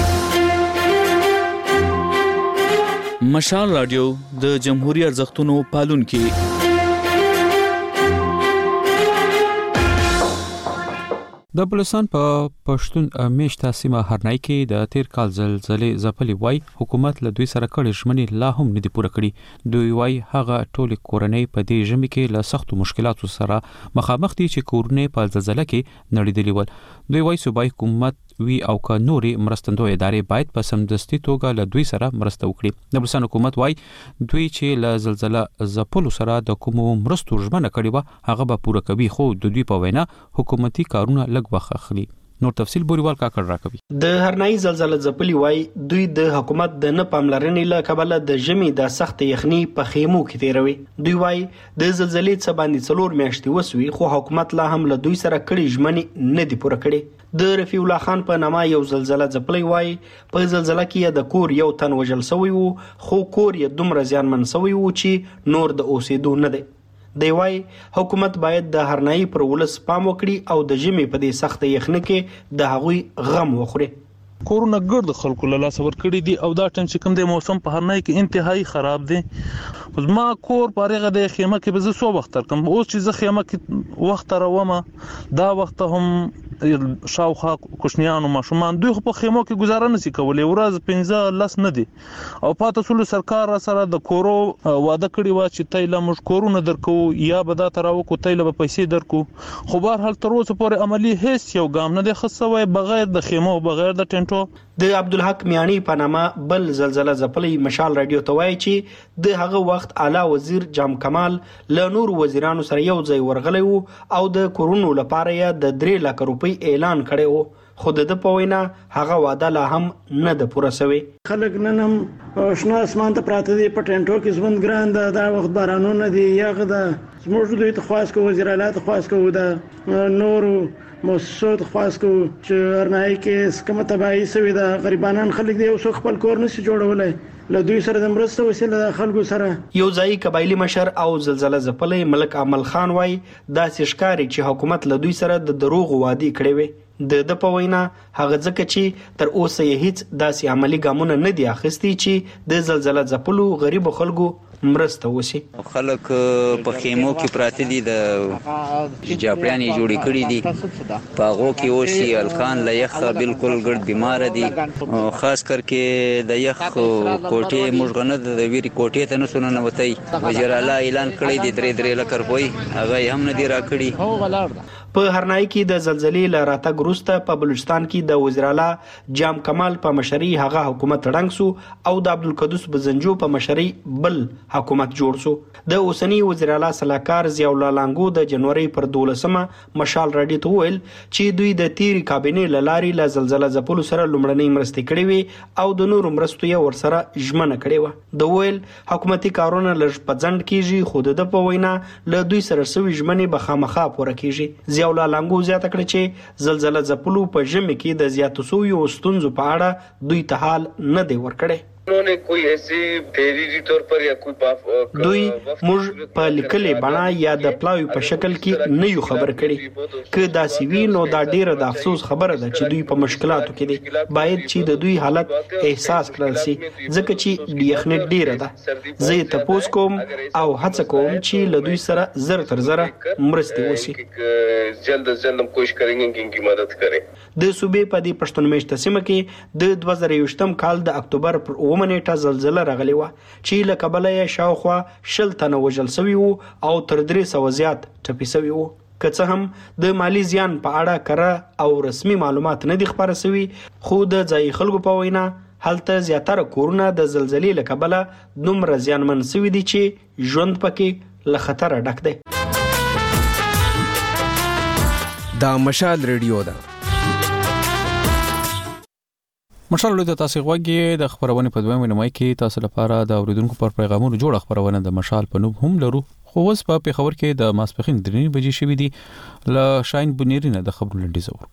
مشال رادیو د جمهوریت ارزښتونو پالونکي. د بلوچستان په پښتون میشته سیمه هرنای کې د تیر کال زلزلې ځپلې وای حکومت له دوی سره کړي ژمنې لا هم نه دي پوره کړي. دوی وای هغه ټول کورنۍ په دې ژمي کې له سختو مشکلاتو سره مخامخ دي چې کورنۍ په زلزلې کې نړیدلې ول. دوی وای صوبایي حکومت وی او که نوري مرستندوی ادارې باید په سمدستي توګه له دوی سره مرسته وکړي. د بلوچستان حکومت وای دوی چې له زلزلې ځپلو سره د کوم مرستو ژمنه کړې و هغه به پوره کوي، خو د دوی په وینا حکومتي کارونه لږ وخت اخلي. نور تفصیل بوریوال کاکړ راکوي. د هرنای زلزلې ځپلې وای دوی د حکومت د نه پاملرنې له کبله د ژمي د سخت یخني په خیمو کې تیروي. دوی وای د زلزلې څخه باندې 4 میاشتې وسوي، خو حکومت لا هم له دوی سره کړي ژمنې نه دي پوره کړي. د رفیع الله خان په نامه یو زلزلې ځپلې وای په زلزلې کې د کور یو تن وژل شوی وو، خو کور یې دومره زیانمن شوی وو چې نور د اوسېدو نه دی. دی وای حکومت باید د هرنای پر ولس پام وکړي او د ژمي په دې سخت یخنۍ کې د هغوی غم وخوري. کورونه ګرد خلکو له لاس ورکړي دي او دا ټیم چې کوم د موسم په هرنای کې انتهایی خراب دی. ما کور پارغه د خیمه کې به زه سو وخت ترکم، اوس چې زه خیمه کې وخت راوم دا وخت هم شاوخوا کوشنیانو ماشومان دوی په خیمو کې گزاره نشي کولای، ورځ 15 نه دي او پاتې سول سرکار را سره د کورو وعده کړی و چې تایله موږ کورونه درکو یا به دا تراو کو تایله به پیسې درکو، خو بهر حال تر اوسه پورې عملی هیڅ یو ګام نه دی خصوي بغیر د خیمو بغیر د ټینټو. د عبدالحق میانی په نامه بل زلزلې ځپلې مشال رادیو ته وایي چې د هغه وخت اعلی وزیر جام کمال له نور وزیرانو سره یو ځای ورغلی وو او د کورونو لپاره یې د 3 لک روپۍ اعلان کړی وو، خو د په وینا هغه وعده لا هم نه ده پوره شوې. خلک نن هم شنه اسمان ته پراته دي، په ټینټو کې ژوند ګران ده، دا وخت بارانونه دي یغه ده. زموږ دوی ته خواست کوو، وزیر اعلی ته خواست کوو، د نورو مؤسسو ته خواست کوو چې هرنای کې کومه تباہي شوې ده، غریبانان خلک دي اوس خپل کور نشي جوړولای، له دوی سره د مرسته وسیله د خلکو سره. یو ځای قبایلی مشر او زلزلې ځپلې ملک عمل خان وای دا ښکاری چې حکومت له دوی سره د دروغ وعده کړې وي. د په وینا هغه ځکه چې تر اوسه یې هیڅ داسې عملی ګامونه نه دي اخیستي چې د زلزلې ځپلو غریب خلکو مرسته وشي. خلک په خیمو کې پراته دي، د جاپړیانې جوړې کړې دي، په هغو کې اوسي الکان له یخه بالکل ګرد بیماره دي، خاص کر کې د یخ کوټې موږ غنه د ویری کوټې ته نسو ننوتی. وزیر اعلی اعلان کړی دی 3 لک روپۍ، هغه هم نه دی راکړي. په هرنای کې د زلزلې له راتګ وروسته په بلوچستان کې د وزیر اعلی جام کمال په مشرۍ هغه حکومت ړنګ سو او د عبدالقدوس بزنجو په مشرۍ بل حکومت جوړ سو. د اوسنی وزیر اعلی صلاحکار ضیاء الله لانګو د جنوري پر 12 مشال رادیو ته ویل چې دوی د تیر کابینې لاري له زلزلې ځپلو سره لومړنۍ مرستې کړې وي او د نورو مرستو یې ورسره ژمنه کړې و. د ویل حکومتي کارونه لږ په ځند کیږي، خو د په وینا له دوی سره سوي ژمنې به خامخا پوره کیږي. ضیاء الله لانګو زیاته کړې چې زلزلې ځپلو په ژمي کې د زیاتو سویو ستونزو په اړه دوی ته حال نه دی ورکړی. उन्होंने कोई ऐसी तहरीरी तौर पर या कोई دوی موږ په لیکلې بڼه یا د پلاوی په شکل کې نه یو خبر کړي که دا سی وی نو دا ډیره د افسوس خبره ده چې دوی په مشکلاتو کې دي باید چې د دوی حالت احساس کړل شي ځکه چې یخنۍ ډیره ده زه تاسو کوم او هڅه کوم چې له دوی سره زر تر زر مرسته وشي جلد از جلد کوشش کरेंगे कि इनकी मदद करें د صوبې په دې پښتون میشته سیمه کې د 2023م کال د اکتوبر پر 9 نیټه زلزلہ راغلی و چې له کبله یې شاوخوا 60 تنه وژل شوي وو او تر 300 زیات ټپي شوي وو که څه هم د مالی زیان په اړه کره او رسمي معلومات نه دي خبره شوي خو د ځای خلکو په وینا هلته زیاتره کورونه د زلزلې له کبله دومره زیانمن شوي دي چې ژوند پکې له خطره ډک دی. دا مشال ریډیو ده. مشال له تاسو غوږی د خبرونه په دوه مینه کې تاسو لپاره د اوریدونکو پر پیغامونو جوړ خبرونه د مشال په نوم هم لرو خو اوس په پیښور کې د ماسپخین 3 بجې شوې دي ل شاین بنيري نه د خبرونو لنډیزور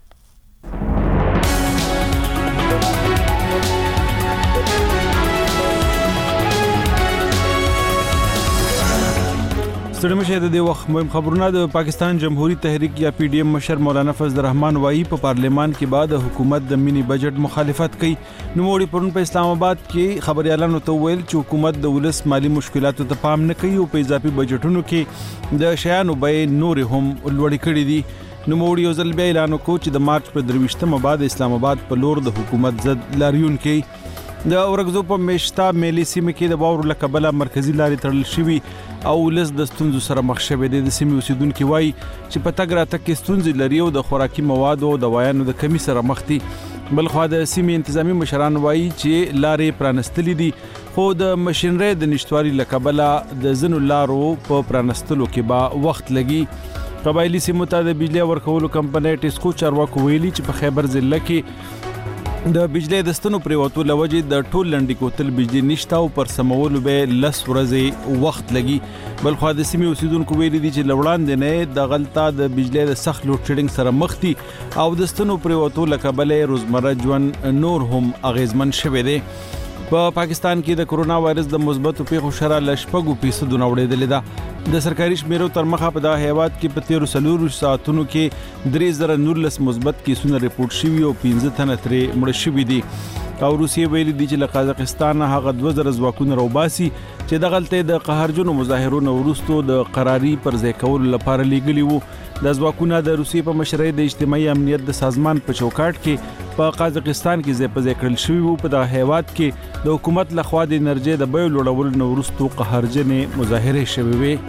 ستړي د دې وخت مهم خبرونه د پاکستان جمهوریت تحریک یا پی ډی ایم مشر مولانا فضل الرحمن وایي په پارلیمان کې بعد حکومت د مینی بجټ مخالفت کوي. نوموړي پرون په اسلام آباد کې خبريالانو ته ویل چې حکومت د ولس مالی مشکلاتو ته پام نه کوي او په اضافي بجټونو کې د شیانو بیې نور هم لوړې کړې دي. نوموړي یو ځل بیا اعلان وکړ چې د مارچ په 23 بعد اسلام آباد په لور د حکومت ضد لاریون کوي. د اورګزو په مشتا ملي سیمه کې د باور لکبله مرکزی لارې تړل شوی او لس د ستونزو سره مخ شوی د سیمې اوسیدونکو وایي چې په تګ راتګ کې ستونزې لري او د خوراکي موادو او دوايانو د کمی سره مخ دي. بلخو د سیمې انتظامی مشران وایي چې لارې پرانستلې دي خو د ماشينري د نشټواري لکبله د زنو لارو په پرانستلو کې با وخت لګي. قبایلی سیمو ته د بجلی ورکولو کمپنۍ ټیسکو چارواکو ویلي چې په خیبر ضلع کې د بجلی د ستنو پریوتو لوجې د ټول لنډی کوتل بجلی نشته او پر سمولو به لس ورځې وخت لګي. بلخو د سیمې اوسیدونکو ویلي دي چې لوړاندې نه د غلطه د بجلی د سخت لوډ شیډینګ سره مخ دي او د ستنو پریوتو لکبله روزمره ژوند نور هم اغیزمن شوی دی. په پاکستان کې د کرونا وایرس د مثبتو پیښو شرح لشپږو% نوړېدلې ده. د سرکاري شمیرو تر مخه په د هیواد کې په 13 ساعتونو کې 3019 مثبت کیسونه ریپورت شوي او 15 تنه ترې مړه شوي دي. او روسیې ویلي دي چې له قازقستان هغه 2000 ځواکونه راوباسي چې د غلطۍ د قهرجنو مظاهرونو وروسته د قراري پر ځای کولو لپاره لیږلي وو. د ځواکونه د روسیې په مشرۍ د اجتماعي امنیت د سازمان په چوکاټ کې په قازقستان کې ځای په ځای کړل شوي وو. په د هیواد کې د حکومت لخوا د انرژي د بیو لوړولو وروسته قهرجنې مظاهره شوي وي.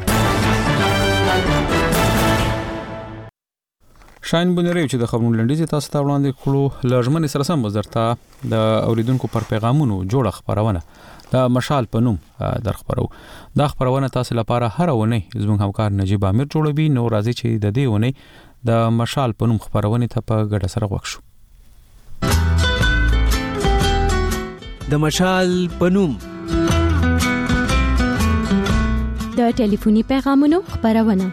شاین بنيري چې د خبرونو لنډیز تاسو ته وړاندې کړو لږمن سره سم وزارت د اوریدونکو پر پیغامونو جوړ خبرونه د مشال په نوم در خبرو. دا خبرونه تاسو لپاره هر ونه زموږ همکار نجيب امیر جوړوي. نو راځي چې د دې ونه د مشال په نوم خبرونه ته په ګډه سره وښو. د مشال په نوم د ټلیفوني پیغامونو خبرونه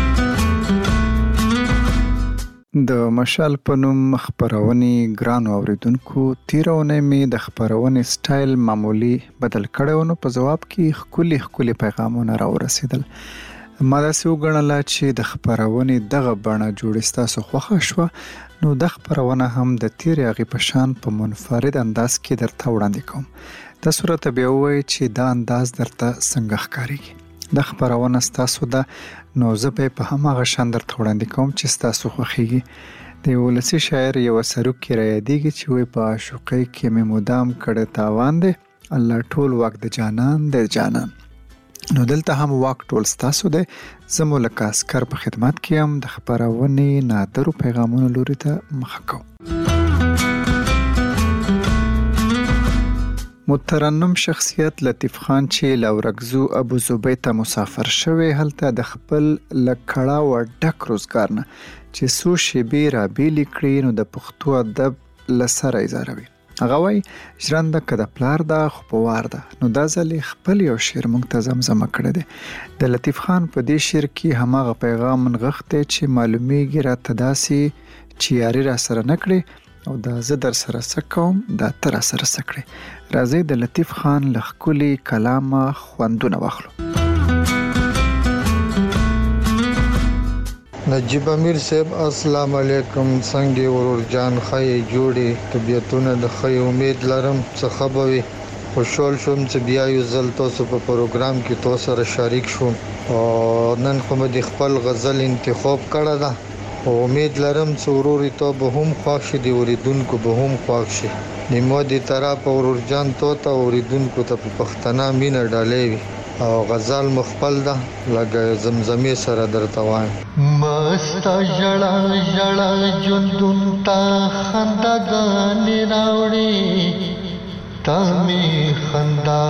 د مشال په نوم خبرونې ګرانو اوریدونکو تیرونه می د خبرونې سټایل معمولی بدل کړو نو په جواب کې خولي پیغامونه راورسېدل. ما دا سو غنل چې د خبرونې دغه بڼه جوړستا سو خوښه شو نو د خبرونه هم د تیرې غي پشان په منفرد انداز کې درته وړاندې کوم. د صورت به وای چې دا انداز درته څنګه ښکاري. د خبرونه ستاسو ده نو زه په هماغه شان درته وړاندې کوم چې ستاسو خوښیږي. د ولسی شاعر یو سروک کې را یادېږي چې وای په عاشقۍ کې مې مدام کړه تاوان دی الله ټول واک د جانان د جانان. نو دلته هم واک ټول ستاسو دی. زه مو لکه عسکر په خدمت کې هم د خبرونې نادرو پیغامونو لوري ته مخه کوم. مترنم شخصیت لطیف خان چې لورګزو ابو زبی ته مسافر شوی هلته د خپل لکړه و ډک روزګار نه چې سو شیبې را بیل کړي نو د پښتو ادب لسره ایزاروي. هغه وای ژرنده کده پلار ده خو پوار ده نو دا ځلې خپل یو شعر مونږ ته زمزمه کړی دی. د لطیف خان په دې شعر کې هماغه پیغام منغښت چې معلومیږي راته داسې چې یاري را سره نه کړي او دا زه در سره سکوم دا تر سره سکړي. راځي د لطیف خان لخکلی کلامه خوندونه واخلو. نجیب امیر صاحب السلام علیکم. څنګه ورور جان خی جوړي طبيعتونه د خی امید لرم څه خبري خوشحال شوم چې بیا یو ځل تاسو په پروګرام کې تاسو سره شریک شوم او نن کوم د خپل غزل انتخاب کړه ده او امید لرم چې وروري ته به هم خوښ دي اوریدونکو به هم خوښ شي. نیمه دي طرف ورور جان ته اوریدونکو ته په پښتنه مینه ډالې وي او غزل مخبل ده لکه زمزمې سره درته وایم. مستا جړا جړا ژوندون تا خندګانې راوړي تامي خندا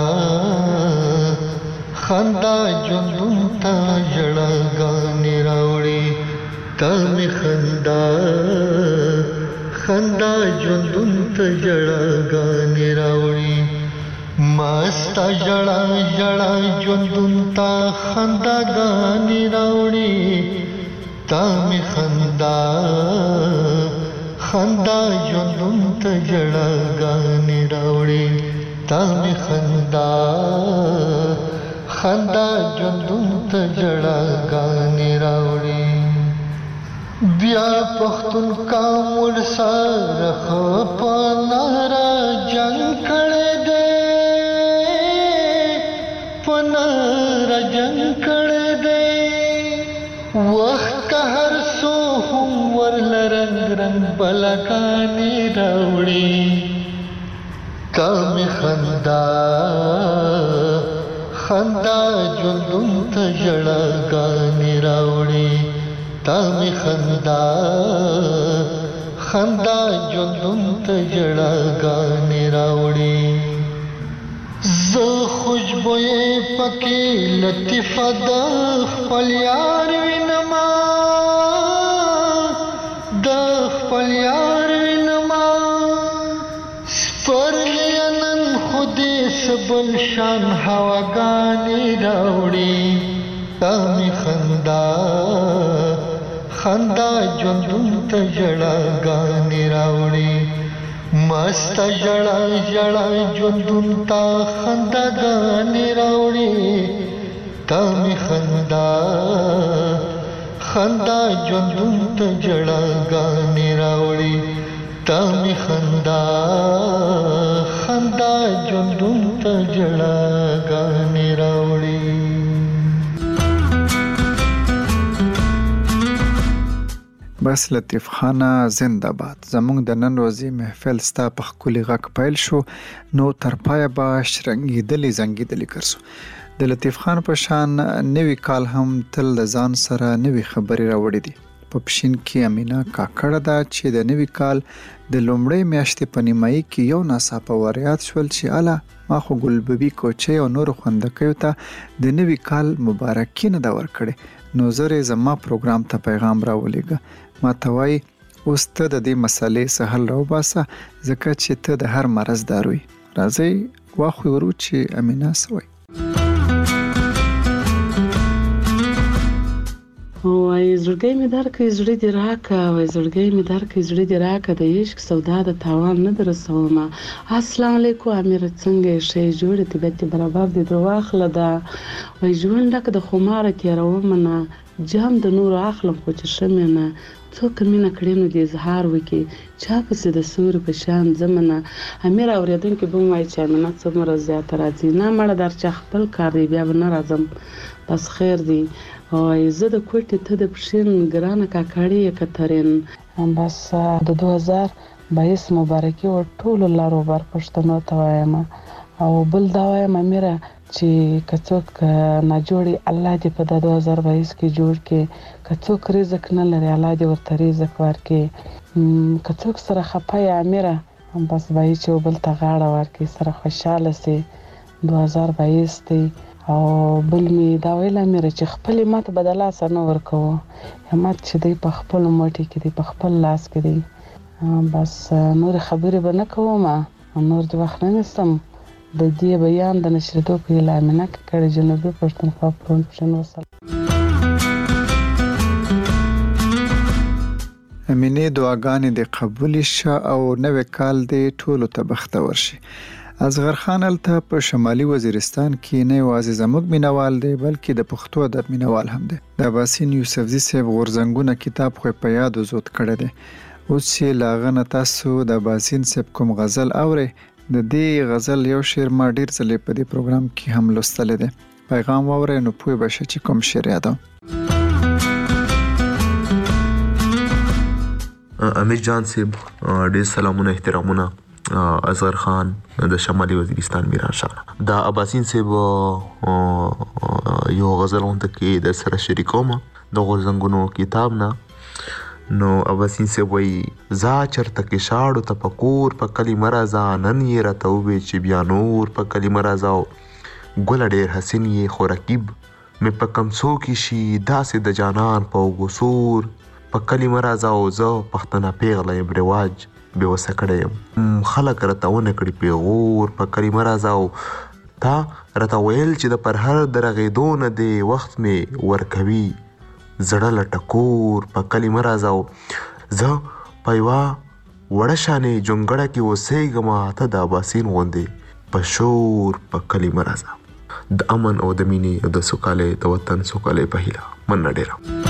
خندا ژوندون تا جړاګانې راوړي تامي خندا خندا ژوندون تا جړاګانې راوړي. مستا جړا جړا ژوندون تا خندګانې راوړي تامي خندا خندا ژوندون ته جړاګانې راوړي تامي خندا خندا ژوندون ته جړاګانې راوړي. بیا پښتون کامل سره په نارا جنگ کړي دي پنار جنگ کړي دي وخت هر سو هم ورل رنگ رنگ بلکانی راوړي تامي خندا خندا ژوندون ته جړاګانې راوړي تامي خندا خندا ژوندون ته جړاګانې راوړي. زه خوشبوې پکې لطیفه د خپل یار وینما د خپل یار وینما سپرلی نن خودې سبل شان هواګانې راوړي تامي خندا خندا ژوندون ته جړاګانې راوړي. مستا جړا جړا ژوندون تا خندګانې راوړي تامي خندا خندا ژوندون ته جړاګانې راوړي تامي خندا خندا ژوندون ته جړاګانې راوړي. بس لطیف خانه زنده‌باد. زموږ د نن ورځې محفل ستا په ښکلي غږ پیل شو نو تر پایه به شرنګېدلې زنګېدلې ګرځو. د لطیف خان په شان نوی کال هم تل د ځان سره نوې خبرې راوړي دي. په پښین کې امینا کاکړه ده چې د نوی کال د لومړۍ میاشتې په نیمایي کې یو ناڅاپه وریاد شول چې اله ما خو ګلببي کوچۍ او نورو خوندکیو ته د نوی کال مبارکي نه ده ورکړې نو زه زما پروګرام ته پیغام راولېږه. ما ته وایي اوس ته د دې مسئلې څه حل راوباسه ځکه چې ته د هر مرض دارو یې. راځئ واخلو ورو چې امینا څه وایي. وای زړګی مې درکړې زړه دې راکړه وای زړګی مې درکړې زړه دې راکړه د عشق سودا د تاوان نه درسومه. السلام علیکم امیر څنګه یې ښه جوړې طبیعت دې برابر دې درواخله ده وای ژوند لکه د خماره تېرومه نه جام د نورو اخلم خو چې ښه مې نه څوک مینه کړې نو د اظهار وکړي چا پسې د سوري په شان ځمه نه. امیر اورېدونکي به ووایي چې امینه څومره زیاته راځي نه مړه در چا خپل کار دی بیا به نه راځم بس خیر دی. وای زه د کوټې ته د پښین ګرانه کاکړې یې کترین بس د 2022 مبارکي ور ټولو لارو بر پښتنو ته وایم او بل دا وایم امیره چې کڅوک نه جوړي الله دې په 2022 کې جوړ کې کڅوک رزق نه لري الله دې ورته رزق ورکړي کڅوک سره خپای امیره بس وای چې بل ته غاړه ورکړي سره خوشاله سي 2022 دی او بل می دا ویل امیر چې خپل مات بدلا سره نه ورکو همت چې دی په خپل موټي کې دی په خپل لاس کې دی بس نور خبرې به نه کوم نور د وخت نه نستم د دې بیان د نشریدو په اعلانونه کې کړي جنوبي پښتونخوا پرون پښنو سره امینې دعاګانې دې قبول شه او نوې کال دې ټولو ته بختور شي. اصغر خان هلته په شمالي وزیرستان کې نه یوازې زموږ مینوال دی بلکې د پښتو ادب مینوال هم دی. د اباسین یوسفزي صاحب غورځنګونه کتاب خو په یادو زود کړی دی. اوس چې له هغه نه تاسو د اباسین صاحب کوم غزل اورئ، د دې غزل یو شعر ما ډېر ځلې په دې پروګرام کې هم لوستلی دی. پیغام واورئ نو پوه به شئ چې کوم شعر یادوم. امیر جان صاحب ډېر سلامونه احترامونه. اصغر خان د شمالي وزیرستان میرانشاه. دا اباسین صاحب یو غزل غونډه کې د سره شریکوم د غورځنګونو کتاب نه. نو اباسین صاحب وایي زا چرته کې شاړو ته پکور په کلی مرزا نن یې راته ووې چې بیا نور په کلی مرزا ګله ډېر حسین یې خو رقیب مې په کمڅو کې شي داسې د جانان په اوږو په کلی مرزا او زه پښتنه پیغله یم رواج بې وسه کړی یم. خلک راته ونه کړي پیغور په کلی مرزا او تا راته ویل چې د پر هر د رغېدو نه دی وخت مې ورکوي زړه له ټکور په کلی مرزا او زه په یوه وړه شانې جونګړه کې اوسېږم ته د اباسین غوندې په شور په کلی مرزا. د امن او د مینې او د سوکالۍ د وطن سوکالۍ په هیله مننه ډېره.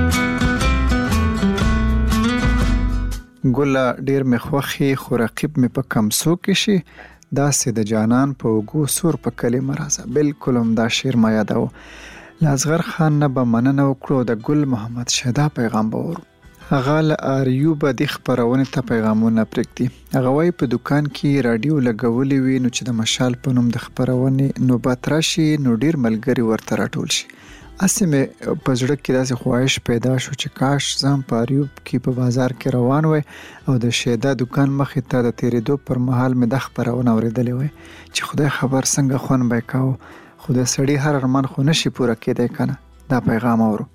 ګله ډېر مې خوښي خو رقیب مې په کمڅو کې شي داسې د جانان په اوږو سور په کلی مرزا. بالکل هم دا شعر ما یادوه. له اصغر خان نه به مننه وکړو د ګل محمد شهدا پیغام به ورو. هغه له آریوبه د خپرونې ته پیغامونه پرېږدي. هغه وایي په دکان کې راډیو لګولې وي نو چې د مشال په نوم د خپرونې نوبت راشي نو ډېر ملګري ورته راټول شي. هسې مې په زړه کې داسې خواهش پیدا شو چې کاش زه هم په آریوب کې په بازار کې روان وای او د شهدا دکان مخې ته د تېرېدو پر مهال مې دا خپرونه اورېدلې وای چې خدای خبر څنګه خوند به یې کاوه. خو د سړي هر ارمان خو نشي پوره کېدی که نه. دا پیغام اورو.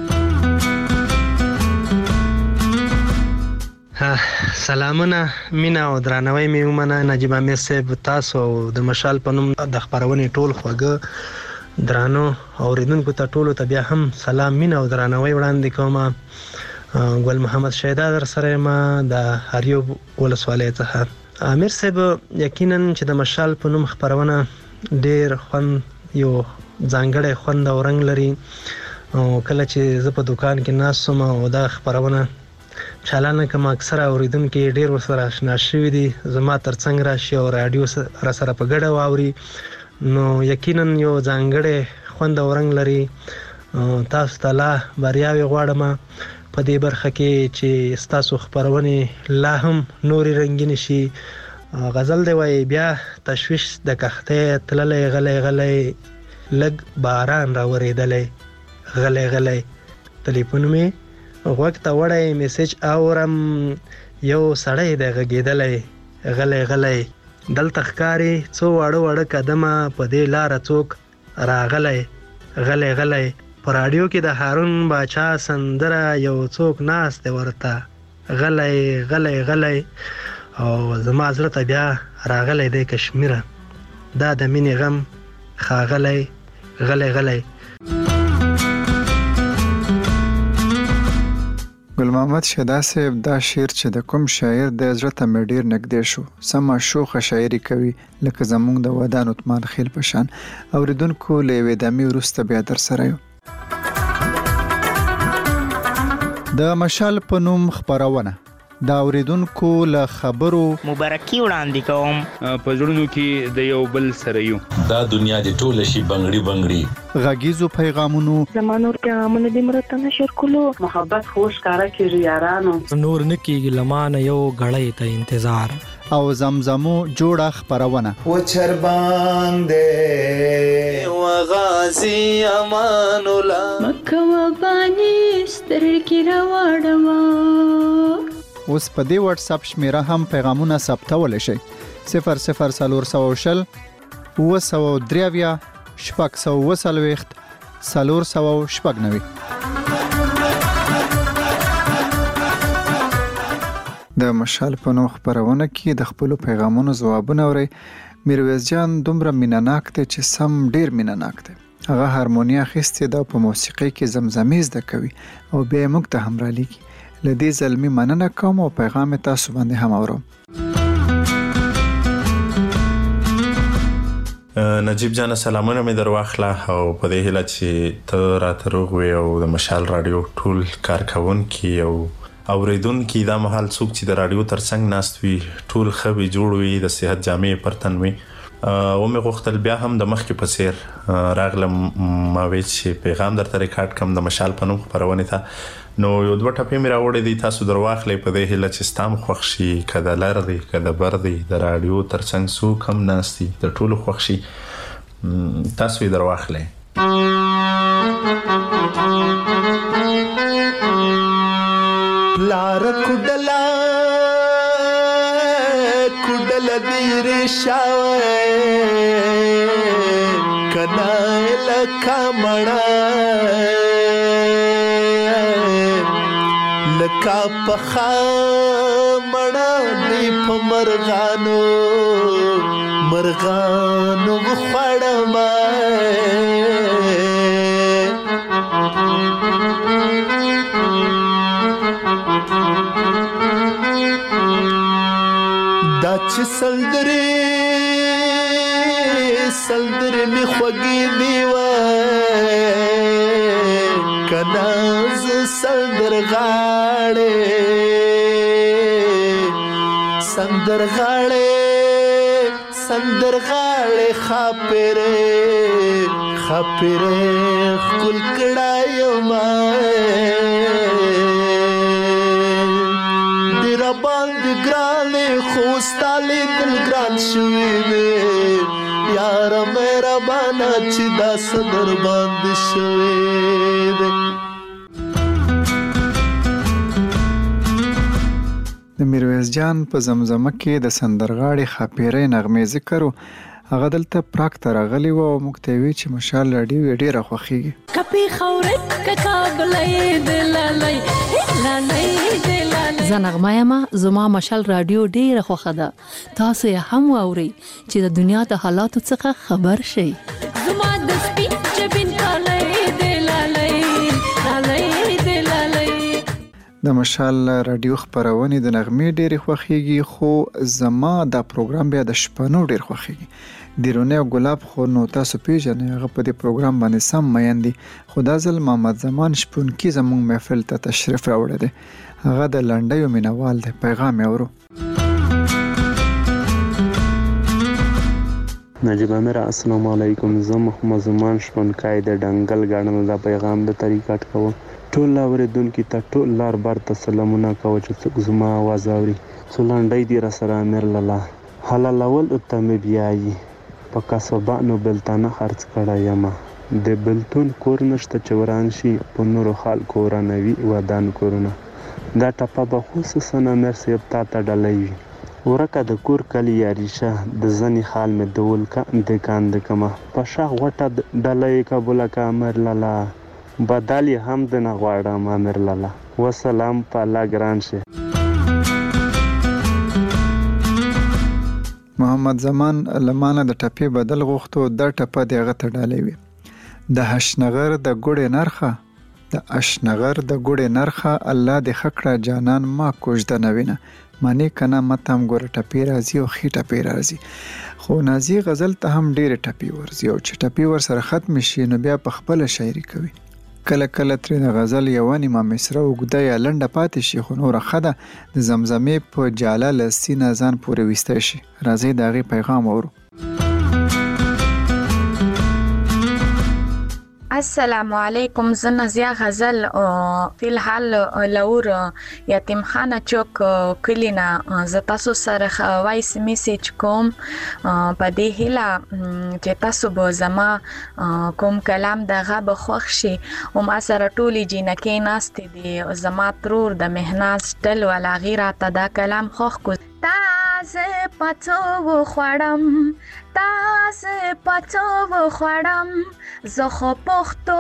سلامونه مینه او درناوی مې ومنه نجیب امیر صاحب، تاسو او د مشال په نوم د خپرونې ټول خوږه درانو اوریدونکو ته ټولو ته بیا هم سلام مینه او درناوی وړاندې کوم. ګل محمد شهدا در سره یم د آریوب ولسوالۍ څخه. امیر صاحب یقینا چې د مشال په نوم خپرونه ډېر خوند یو ځانګړی خوند او رنګ لري. کله چې زه په دکان کې ناست وم او دا خپرونه چالانه کوم اکثره اوریدونکي ډېر ورسره اشنا شوي دي، زما ترڅنګ راشي او راډیو را سره په ګډه واوري نو یقینا یو ځانګړی خوند او رنګ لري. تاسو ته لا بریاوې غواړم په دې برخه کې چې ستاسو خپرونې لا هم نورې رنګینې شي. غزل دی وایي بیا تشویش د کښتۍ تللی غلی غلی لږ باران را ورېدلی غلی غلی تلیفون مې غوږ ته وړی میسج اورم یو سړی دی غږېدلی غلی غلی دلته ښکاري څو واړه واړه قدمه په دې لاره څوک راغلی غلی غلی. په راډیو کې د هارون باچا سندره یو څوک ناست دی ورته غلی غلی غلی او زما زړه ته بیا راغلی دی کشمیره دا د مینې غم ښاغلی غلی غلی. ګل محمد شهدا صاحب دا شعر چې د کوم شاعر د زړه ته مې ډېر نږدې شو. سمه شوخه شاعري کوي لکه زموږ د ودان عثمان خیل په شان. اوریدونکو له یوې دمې وروسته بیا در سره یو. د مشال په نوم خپرونه دا اوریدونکو له خبرو مبارکي وړاندې کوم. په زړونو کې د یو بل سره یو دا دنیا دې ټوله شي بنګړي بنګړي. غږیزو پیغامونو زمانور پیغامونه دې مرته نشر کولو محبت خوش کارا کیږي یارانو نور نکیږي لمانه یو غړې ته انتظار او زمزمو جوړه خپرونه و چربان دې و غازی امان الله مکه و بانی سترګې راوړم. اوس په دې واتس اپ شمیره هم پیغامونه ثبتولی شئ 00400 903 640 490. د مشال په نوم خپرونه کې د خپلو پیغامونو ځوابونه اورئ. میرویس جان دومره مینه‌ناک دی چې سم ډېر مینه‌ناک دی. هغه هارموني اخیستې ده په موسیقۍ کې زمزمې زده کوي او بیا یې موږ ته هم رالیږي. لدې زلمی مننه کوم او پیغام تاسو باندې هم اورم. نجیب جان سلامونه مې در واخله او په دې هیله چې ته راته روغ وې او د مشال رادیو ټول کارکونکي او اوریدونکي دا مهال څوک چې د رادیو ترڅنګ ناست وي ټول ښه وي جوړ وي د صحت جامې پر تن وي. و مې غوښتل بیا هم د مخکې په څیر راغلم ما وی چې پیغام درته ریکارډ کړم د مشال په نوم خپرونې ته. نو یو دوه ټپې مې راوړې دي تاسو در واخلئ په دې هیله چې ستا هم خوښ شي که د لر دی که د بر دی د رادیو ترڅنګ څوک هم ناست دي د ټولو خوښ شي تاسو یې در واخلئ. لار کډلا دیر شاوه کنا لکا مړه لکا پخا مړه دی په مرغانو خوړم دا چې سلدرې می خوږې دی وای کنا ز سندرغاړې خاپره خپل کړایو ما ډېر باندې ګرانې خو ستالې دل ګران شوي وې یار مهربانه چې دا صدر باندې شوي وې. د میرویس جان په زمزمه کې د سندرغاړي خاپیرې نغمې ذکر هغه دلته پراک ته راغلی و او موږ ته وی چې مشال راډیو ډېره خوښیږي. کپی خورې ککابلې دلالای زه نغمه یم زما مشال راډیو ډېره خوښه ده تاسو یې هم واورئ چې د دنیا د حالاتو څخه خبر شئ. زما د سپین جبین کالای دلالای د مشال راډیو خبرونه د نغمې ډېرې خوښیږي خو زما دا پروګرام بیا د شپنو ډېر خوښیږي. دیرونه ګلاب خو نو تاسو پیژنئ هغه په دې پروګرام باندې سم میندي خدا ځل محمد زمان شپونکی زموږ محفل ته تشریف راوړی دی هغه د لنډیو مینوال دی پیغام یې اورو. نجیب امیر السلام علیکم زه محمد زمان شپونکی د ډنګل ګڼل دا پیغام د طریقات کوم ټول اوریدونکو ته ټول لار بار ته سلامونه کوم چې څوک زما आवाज اوري سولانډي دی را سره امیر لاله حلالول ته مې بیاي په کسبانو بلتانه خرڅ کړه یم د بلتون کور نشته چوران شي په نورو خلکو ورانوي ودان کورونه دا ټپه به خصوصا امیر صاحب ته ډلوي ورکه د کور کلی یاریشه د ځنی حال مې دول کا د کاند کما په شاه وټه ډلې قبول کا امر لاله بدالي هم د نغواړم امر لاله والسلام په الله ګران شه. محمد زمان لمانه د ټپې بدل غوښتو د ټپه دغه ته ډالې وي د هشنغر د ګوړې نرخه الله د خکړه جانان ما کوژده نوینه معنی کنه متم ګور ټپې راځي او خې ټپې راځي خو نازي غزل ته هم ډېر ټپې ورځي او چې ټپې ور سره ختم شي نو بیا په خپل شاعري کوي کله کله ترې د غزل یو نیمه مصره وګده یا لنډه پاتې شي خو نور خده د زمزمې په جاله لسی نازان پورې وسته شي راځي دغه پیغام اورو. السلام علیکم زه نازیه غزل فی الحال لور یتیم خانه چوک کلینا ز تاسو سره وایس میسج کوم په دې هیله چې تاسو به زما کوم کلام دغه به خوښ شي او ما سره ټولې جنکې ناستې دي زما ترور د مهناز ټل ولا غیره ته دا کلام خوښ کو تاسو پاتو خوړم زه خو پښتو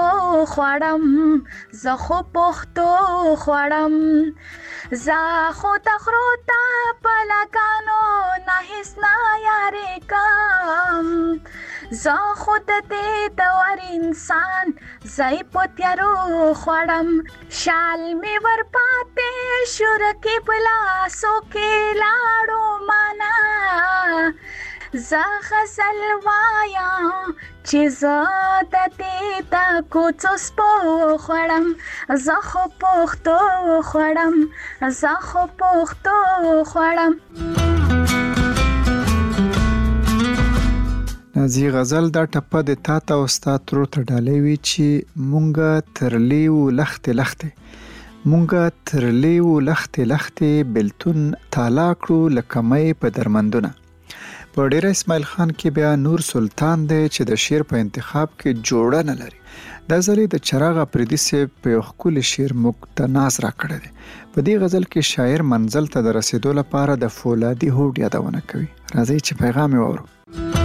خوړم زه خو تخرو تا پلکانو نه هیڅ نه یارې کم زه خود دې د ور انسان زای په تیارو خوړم شال می ور پاتې شور کې بلاسو کې لاړو مانا زه غزل وایم چې زه د دې د کوڅو سپو خوړم زه خو پښتو خوړم زه خو پښتو خوړم. نازي غزل دا ټپه د تا ته او ستا ترو ته ډالۍ وي چې مونږه ترلی و لختې لختې مونږه ترلی و لختې لختې بلتون تالا کړو لکه مۍ په درمندونه. په ډیره اسماعیل خان کې بیا نور سلطان دی چې د شعر په انتخاب کې جوړه نه لري. دا ځلې د چراغ اپریدي صاحب په یو ښکلي شعر موږ ته ناز راکړی دی. په دې غزل کې شاعر منزل ته د رسېدو لپاره د فولادي هوډ یادونه کوي. راځئ چې پیغام یې واورو.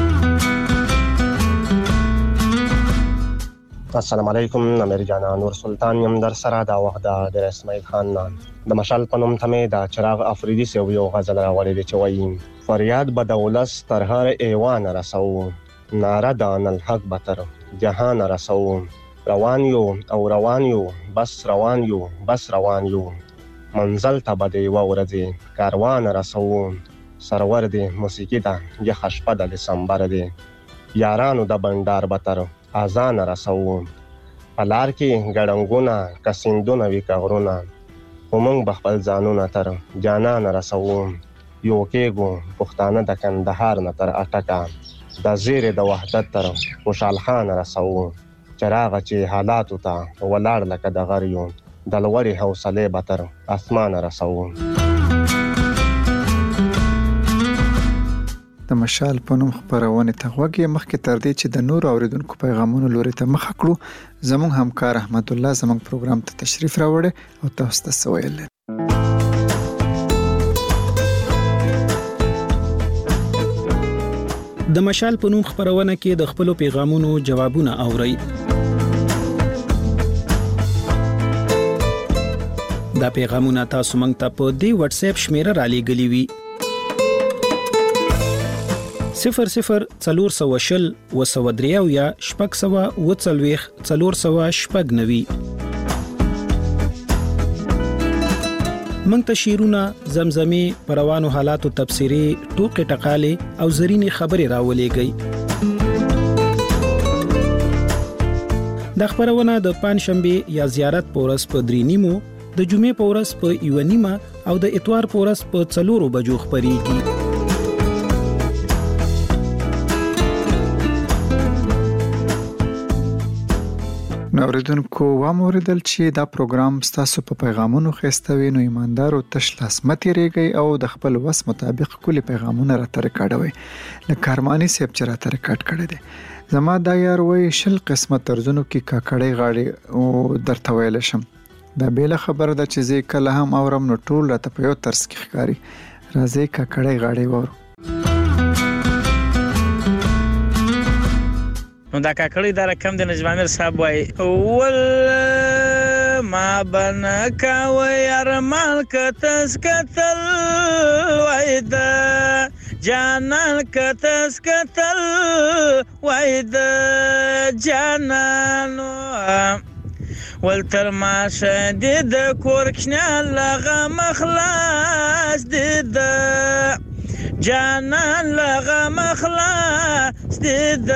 السلام علیکم امیر جانا نور سلطان یم در سره دا وخت د اسماعیل خان نه د مشال په نوم ته مې د چراغ افریدي صاحب یو غزل راوړی دی چې وایي فریاد به د ولس تر هر ایوان رسوو ناره د انالحق به تر جهان رسوو روان یو او روان یو بس روان یو بس روان یو منزل ته به د یوه ورځې کاروان رسوو سرور دی موسیقي ده یخه شپه د دسمبر دی یارانو د بنډار به تر آزان رسوو په لار کې ګړنګونه که سیندونه وي که غرونه خو موږ به خپل ځانونه تر جانان رسوو یو کېږو پښتانه د کندهار نه تر اټکه د زیرې د وحدت تر خوشحال خان رسوو چراغه چې حالاتو ته ولاړ لکه د غر یو د لوړې حوصلې به تر اسمان رسوو. د مشال په نوم خپرونې ته غوږ یې مخکې تر دې چې د نورو اوریدونکو پیغامونو لوري ته مخه کړو زموږ همکار احمد الله زموږ پروګرام ته تشریف راوړی او تاسو ته څه ویل. د مشال په نوم خپرونه کې د خپلو پیغامونو جوابونه اورئ. دا پیغامونه تاسو موږ ته په دې واتس اپ شمیره را لېږلي وي 0040 وسودريا یا شپږ سوه وڅلوېښت 490. موږ ته شعرونه، زمزمې، پروانو حالاتو تبصرې، ټوکې ټقالې او زرینې خبرې راولېږئ. دا خبرونه د پنځشنبه یا زیارت په ورځ په 3:30، د جمعې په ورځ په 1:30 او د اتوار په ورځ په 4 بجو خبرېږي. اوریدونکو واموریدل چې دا پروګرام ستاسو په پیغامونو خېستوي، نو ایماندار او تش لاس متي ریږي او د خپل وس مطابق کلی پیغامونه راته ریکارډوي. لکه ارماني صاحب چې راته ریکارډ کړی دی. زما دا یار وایي 20 قسمه طرزونو کې کاکړۍ غاړي او درته ویل شم. دا بیل خبره ده چې زه کله هم اورم نو ټول راته په یو طرز کې ښکاري. راځي کاکړۍ غاړي وورو. نو دا کاکړی دا رقم د نجم امیر صاحب وای ول ما بنا کاوي ارمال کتس کتل وای دا جانان کتس کتل وای دا جانانو ولتر ما شدید کورکشنا لغه مخلاص دید جانان لغه مخلاص دید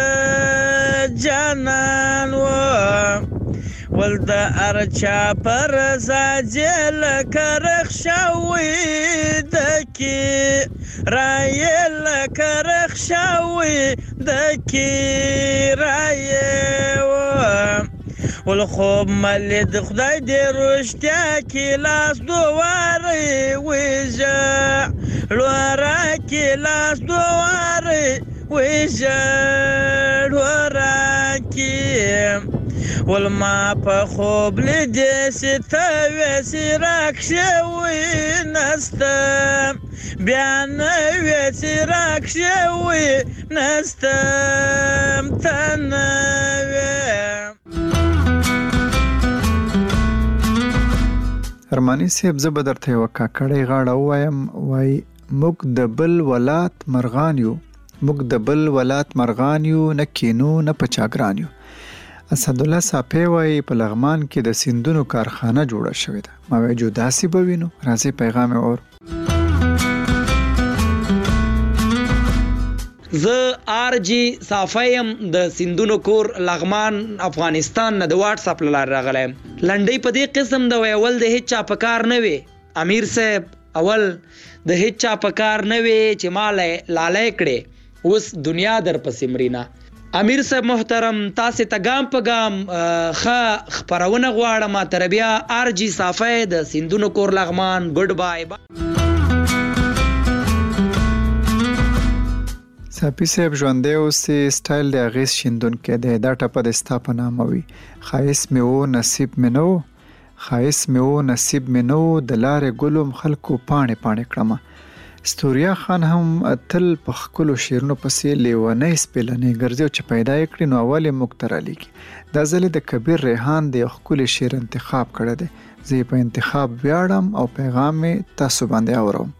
جانان ولد ارچا پر زاجل کرخ شوی دکی رایل کرخ شوی دکی رای ول خوب ملید خدای دې رښتیا کې لاس دواره ویجا لورا کې لاس دواره ویجا لورا کې ول ما په خوب لیدې ستوي سراک شوی نسته بیان وی سراک شوی نسته تنوي. ارمانی صاحب زه به درته یوه کاکړۍ غاړه ووایم. وایي موږ د بل ولات مرغان یو موږ د بل ولات مرغان یو، نه کینو نه پچاګران یو. اسدالله صافی وایي په لغمان کې د سیندونو کارخانه جوړه شوې ده. ما وایي جو داسې به وینو. راځئ پیغام یې اورو. زه آر جی صافیم د سیندونو کور لغمان افغانستان نه د واټس اپ لاره راغلی. لنډۍ په دې قسم د ویول د هیڅ چا په کار نه وي. امیر صاحب اول د هیڅ چا په کار نه وي چې مال لالی کړي، اوس دنیا در پسې مرینا. امیر صاحب محترم، تاسې ته ګام په ګام ښه خپرونه غواړم. تر بیا آر جی صافی د سیندونو کور لغمان. ګډ بای. صافی صاحب ژوندی اوسې، سټایل د اغیز شیندونکی دی. دا ټپه د ستا په نامه وي. ښایست مې و نصیب مې نه و، ښایست مې و نصیب مې نه و، د لارې ګلوم خلکو پاڼې پاڼې کړمه. ستوریا خان هم تل په ښکلو شعرونو پسې لیونی سپېلنۍ ګرځي او چې پیدا یې کړي نو اول یې موږ ته رالیږي. دا ځل یې د کبیر ریحان د یو ښکلي شعر انتخاب کړی دی. زه یې په انتخاب ویاړم او پیغام یې تاسو باندې اورم.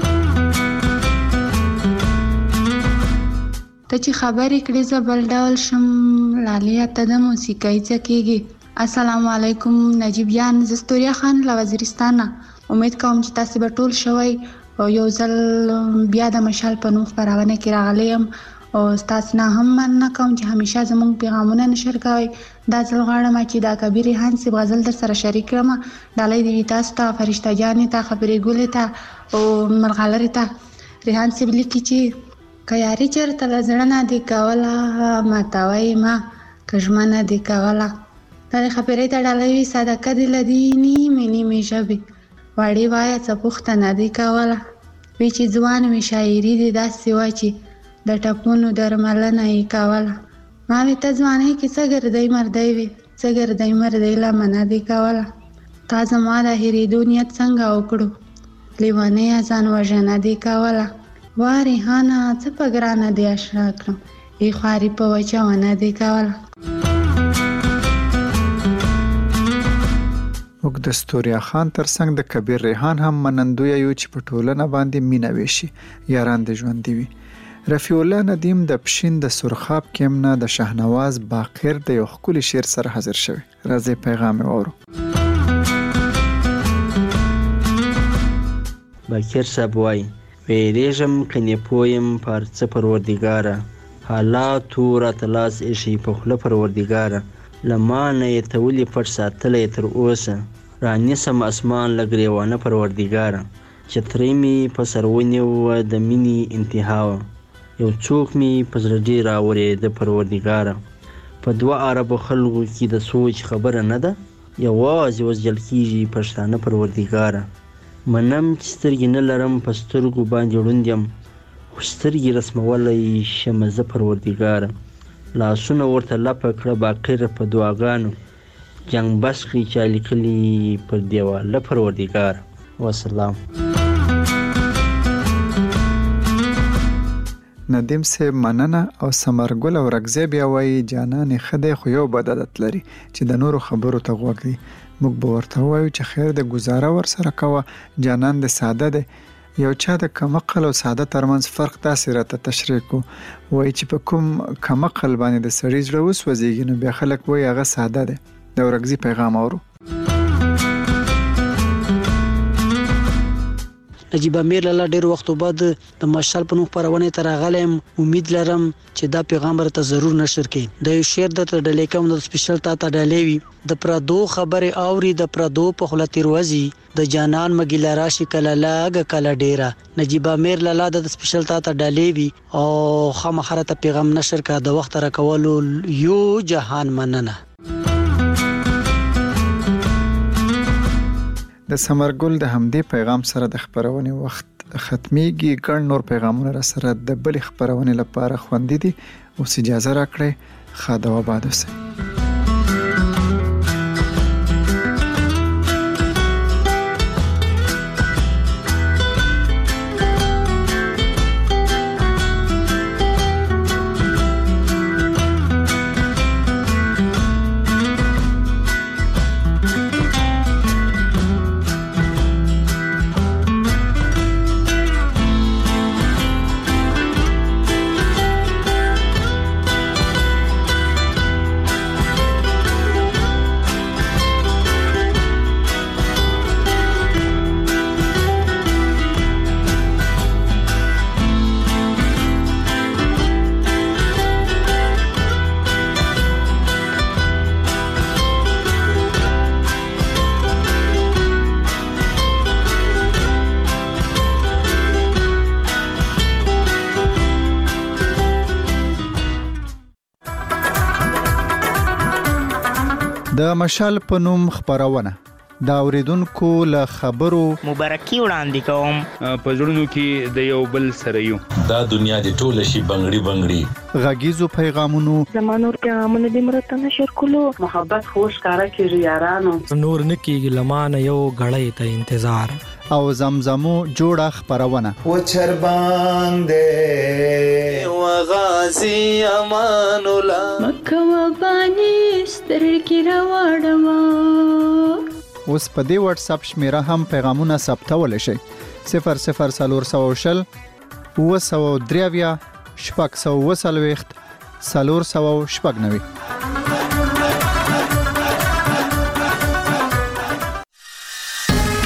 ته چې خبرې کړې زه بل ډول شم، لالیا ته د موسیقۍ څه کېږي. السلام علیکم نجیب جان، زه ستوریا خان له وزیرستان نه. امید کوم چې تاسې به ټول شوی او یو ځل بیا د مشال په نوم خپرونه کې راغلی یم او ستاسو نه هم مننه کوم چې همیشه زموږ پیغامونه نشر کوئ. دا ځل غواړم چې دا کبیر ریحان صاحب غزل در سره شریک کړم. ډالۍ دې وي تاسو ته، فرشته جانې ته، خبرې ګلې ته او مرغلرې ته. ریحان صاحب لیکي چې که یاري چېرته له زړه نه دې کوله، ماتوی ما که ژمنه دې کوله. دا د خبرې ته ډالۍ وي. صدقه دې له دې نیمې نیمې ژبې، وړې وایه څه پوښتنه دې کوله. وی چې ځوان وي شاعري دې داسې وه چې د ټپونو درملنه یې کوله. ما وی ته ځوانۍ کې څه ګردۍ مردۍ وې، څه ګردۍ مردۍ لمنه دې کوله. تا زما د هېرېدو نیت څنګه وکړو، لیونۍ ځان وژنه دې کوله. وا ریحانه څه په ګرانه دې اشنا کړم، ای خواري په وچه ونه دې کوله. موږ د ستوریا خان ترڅنګ د کبیر ریحان هم منندوی یو چې په ټولنه باندې مینه ویشي، یاران دې ژوندي وي. رفیع الله ندیم د پښین د سرخاب کېمنه د شهنواز باقر د یو ښکلي شعر سره حاضر شوی. راځئ پیغام یې واورو. باقر صاحب وایي ویریږم کنې پویم پر څه پروردګاره، حالاتو راته لاس ایښی په خوله پروردګاره. له ما نه یې ته ولې پټ ساتلی تر اوسه، رانیسم اسمان له ګریوانه پروردګاره. چترۍ مې په سر ونیوه د مینې انتها وه، یو څوک مې په زړه ډېر راورېده پروردګاره. په دوه عربو خلکو کې د سوچ خبره نه ده، یوازې وژل کېږي پښتانه پروردګاره. منم چې سترګې نه لرم په سترګو باندې ړوند یم، خو سترګې رسمولی شمه زه پروردګاره. لاسونه ورته لپه کړه باقر په دعاګانو، جنګ بس کړي چا لیکلي پر دیواله پروردګاره. وسلام. ندیم صاحب مننه. او ثمرګل او رګزی بیا وایي جانانې ښه دی خو یو بد عادت لري چې د نورو خبرو ته غوږ دی. موږ به ورته ووایو چې خیر د ګزاره ورسره کوه، جانان د ساده دی. یو چا د کمقل او ساده ترمنځ فرق داسې راته تشریح کو، وایي چې په کوم کمقل باندې د سړي زړه وسوځېږي نو بیا خلک وایي هغه ساده دی. د ورګزي پیغام اورو. نجیب امیر لاله ډیر وخت بعد د مشال په نوم خپرونې ته راغلی یم. امید لرم چې دا پیغام به ته ضرور نشر کړي. د یو شعر درته ډالۍ کوم، د سپیشل تا ته ډالۍ وي. د پردو خبرې اوري د پردو په خوله تېروځي، د جانان مګیله راشي کله لږه کله ډیره. نجیب امیر لاله د سپیشل تا ته ډالۍ وي او خامخا راته پیغام نشر کړه. د وخت راکولو یو جهان مننه. د ثمرګل د همدې پیغام سره د خپرونې وخت ختمیږي. ګڼ نور پیغامونه را سره د بلې خپرونې لپاره خوندي دي. اوس اجازه راکړئ، ښاد او آباد اوسئ. د مشال په نوم خبرونه دا اوریدونکو له خبرو مبارکي وړاندې کوم په زړونو کې د یو بل سره یو دا دنیا د ټول شي بنگړي بنگړي غږیزو پیغامونو زمانور پیغامونه د مرته نشر کولو محبت خوش کارا کیږي یارانو نور نکیږي لمانه یو غړې ته انتظار او زمزمو جوړه خبرونه و چربان دې و غازی امان الله مکه و بانی سترګې راوړم اوس په دې واتس اپ شمیره هم پیغامونه ثبتول شي 00400 923 440